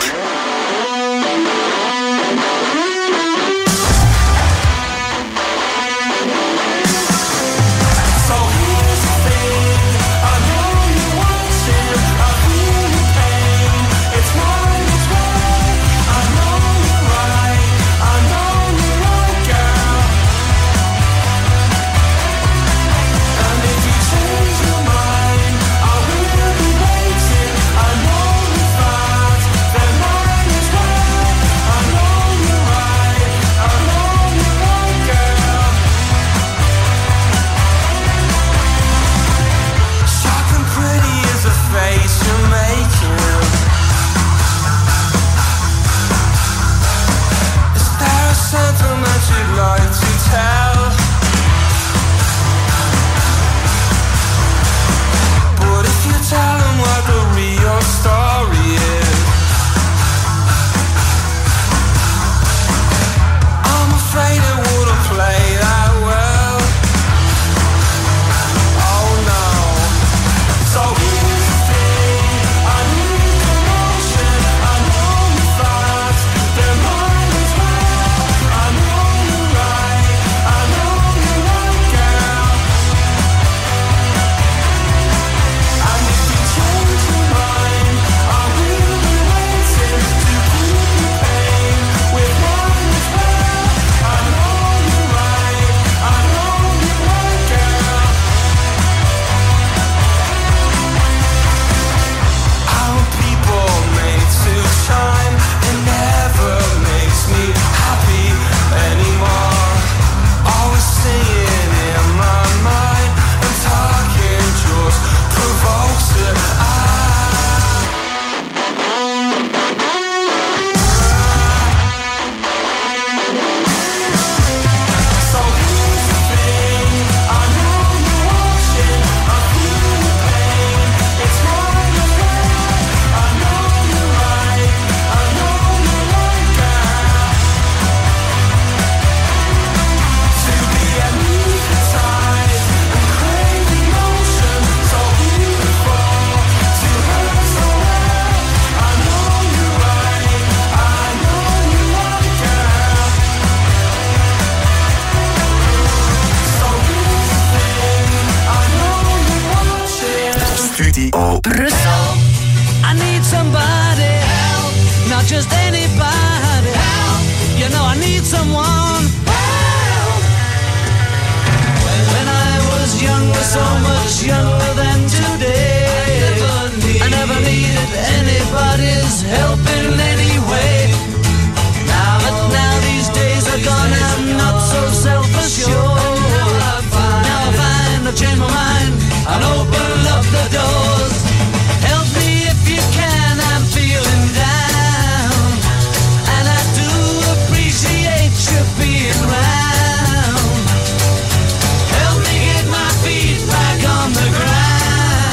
Studio Brussel. I need somebody help, not just anybody help. You know I need someone help. When I was younger, so much younger than today, I never, need, I never needed anybody's help in any way. Now that now these days are gone, I'm not so self-assured. Now I find, now I find I've changed my mind and open up the doors. Help me if you can, I'm feeling down, and I do appreciate you being round. Help me get my feet back on the ground.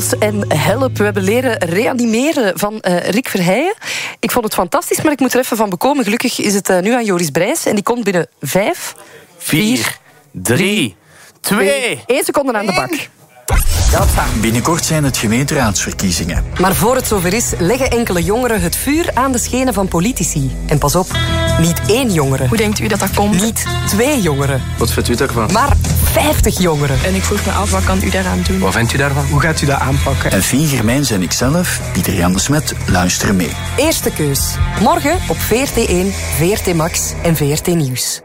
Pulse en Help. We hebben leren reanimeren van uh, Rick Verheijen. Ik vond het fantastisch, maar ik moet er even van bekomen. Gelukkig is het uh, nu aan Joris Brijs. En die komt binnen vijf, vier, drie, twee... één seconde aan de bak. Binnenkort zijn het gemeenteraadsverkiezingen. Maar voor het zover is, leggen enkele jongeren het vuur aan de schenen van politici. En pas op, niet één jongere. Hoe denkt u dat dat komt? Niet twee jongeren. Wat vindt u daarvan? Maar vijftig jongeren. En ik vroeg me af, wat kan u daaraan doen? Wat vindt u daarvan? Hoe gaat u dat aanpakken? En Fien Germijns en ikzelf, Pieter Jan de Smet, luisteren mee. Eerste keus. Morgen op V R T één, V R T Max en V R T Nieuws.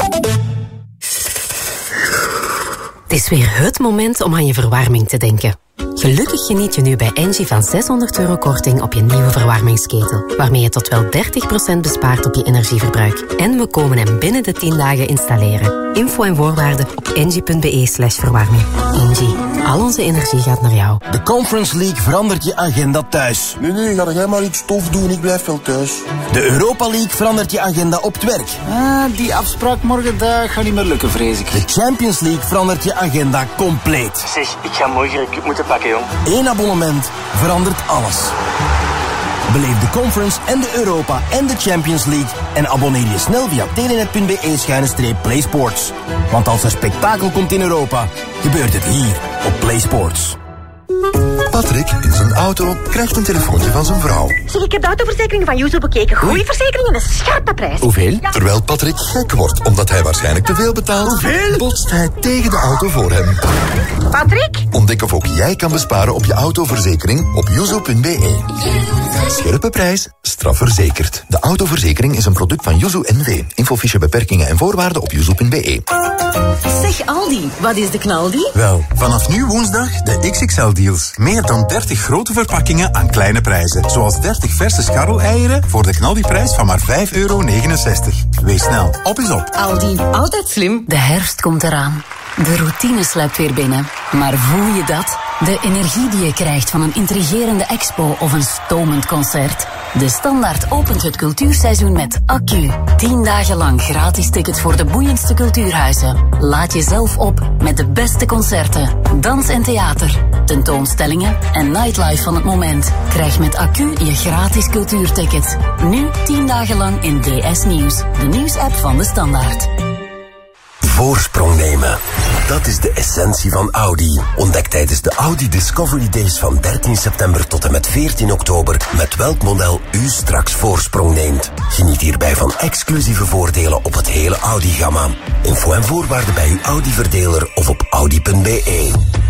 Het is weer het moment om aan je verwarming te denken. Gelukkig geniet je nu bij Engie van zeshonderd euro korting op je nieuwe verwarmingsketel, waarmee je tot wel dertig procent bespaart op je energieverbruik. En we komen hem binnen de tien dagen installeren. Info en voorwaarden op engie.be slash verwarming. Engie, al onze energie gaat naar jou. De Conference League verandert je agenda thuis. Nee, nee, ga jij maar iets tof doen, ik blijf wel thuis. De Europa League verandert je agenda op het werk. Ah, die afspraak morgen, dat gaat niet meer lukken, vrees ik. De Champions League verandert je agenda compleet. Zeg, ik ga morgen een cup moeten pakken, jong. Eén abonnement verandert alles. Beleef de Conference en de Europa en de Champions League en abonneer je snel via telenet.be schuine streep PlaySports. Want als er spektakel komt in Europa, gebeurt het hier op PlaySports. Patrick in zijn auto krijgt een telefoontje van zijn vrouw. Zeg, ik heb de autoverzekering van Yuzu bekeken. Goeie verzekering en een scherpe prijs. Hoeveel? Ja. Terwijl Patrick gek wordt omdat hij waarschijnlijk te veel betaalt, Hoeveel? botst hij tegen de auto voor hem. Patrick? Ontdek of ook jij kan besparen op je autoverzekering op yuzu punt be. Scherpe prijs, strafverzekerd. De autoverzekering is een product van Yuzu N V. Infofiche beperkingen en voorwaarden op yuzu punt be. Zeg Aldi, wat is de knaldi? Wel, vanaf nu woensdag de X X L-deals. Meer dan dertig grote verpakkingen aan kleine prijzen. Zoals dertig verse scharreleieren voor de knaldiprijs van maar vijf euro negenenzestig. Wees snel, op is op. Aldi, altijd slim. De herfst komt eraan. De routine sluipt weer binnen. Maar voel je dat? De energie die je krijgt van een intrigerende expo of een stomend concert. De Standaard opent het cultuurseizoen met Accu. Tien dagen lang gratis tickets voor de boeiendste cultuurhuizen. Laat jezelf op met de beste concerten, dans en theater, tentoonstellingen en nightlife van het moment. Krijg met Accu je gratis cultuurticket. Nu tien dagen lang in D S Nieuws, de nieuwsapp van de Standaard. Voorsprong nemen. Dat is de essentie van Audi. Ontdek tijdens de Audi Discovery Days van dertien september tot en met veertien oktober met welk model u straks voorsprong neemt. Geniet hierbij van exclusieve voordelen op het hele Audi-gamma. Info en voorwaarden bij uw Audi-verdeler of op audi punt be.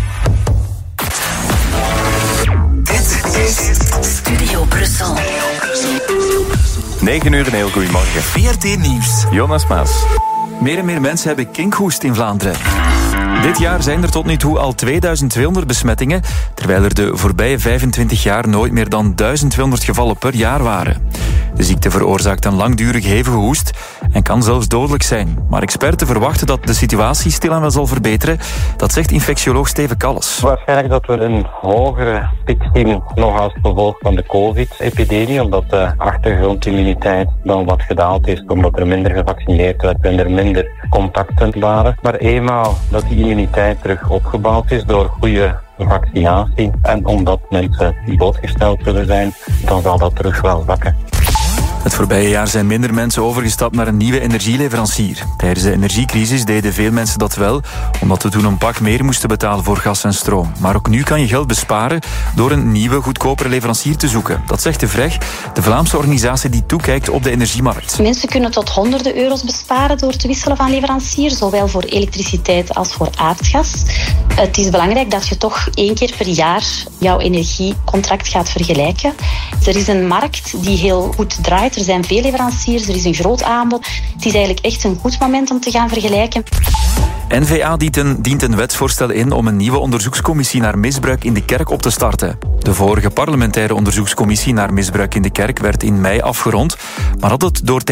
Dit is Studio Brussel. negen uur, een heel goedemorgen. V R T Nieuws. Jonas Maas. Meer en meer mensen hebben kinkhoest in Vlaanderen. Dit jaar zijn er tot nu toe al tweeduizend tweehonderd besmettingen, terwijl er de voorbije vijfentwintig jaar nooit meer dan duizend tweehonderd gevallen per jaar waren. De ziekte veroorzaakt een langdurige hevige hoest en kan zelfs dodelijk zijn. Maar experten verwachten dat de situatie stilaan wel zal verbeteren. Dat zegt infectioloog Steven Kalles. Waarschijnlijk dat we een hogere piek zien nog als gevolg van de covid-epidemie, omdat de achtergrondimmuniteit dan wat gedaald is, omdat er minder gevaccineerd werd en er minder contacten waren. Maar eenmaal dat die immuniteit terug opgebouwd is door goede vaccinatie en omdat mensen blootgesteld zullen zijn, dan zal dat terug wel zakken. Het voorbije jaar zijn minder mensen overgestapt naar een nieuwe energieleverancier. Tijdens de energiecrisis deden veel mensen dat wel, omdat we toen een pak meer moesten betalen voor gas en stroom. Maar ook nu kan je geld besparen door een nieuwe, goedkopere leverancier te zoeken. Dat zegt de V R E G, de Vlaamse organisatie die toekijkt op de energiemarkt. Mensen kunnen tot honderden euro's besparen door te wisselen van leverancier, zowel voor elektriciteit als voor aardgas. Het is belangrijk dat je toch één keer per jaar jouw energiecontract gaat vergelijken. Er is een markt die heel goed draait. Er zijn veel leveranciers, er is een groot aanbod. Het is eigenlijk echt een goed moment om te gaan vergelijken. N V A dient een, dient een wetsvoorstel in om een nieuwe onderzoekscommissie naar misbruik in de kerk op te starten. De vorige parlementaire onderzoekscommissie naar misbruik in de kerk werd in mei afgerond, maar had het door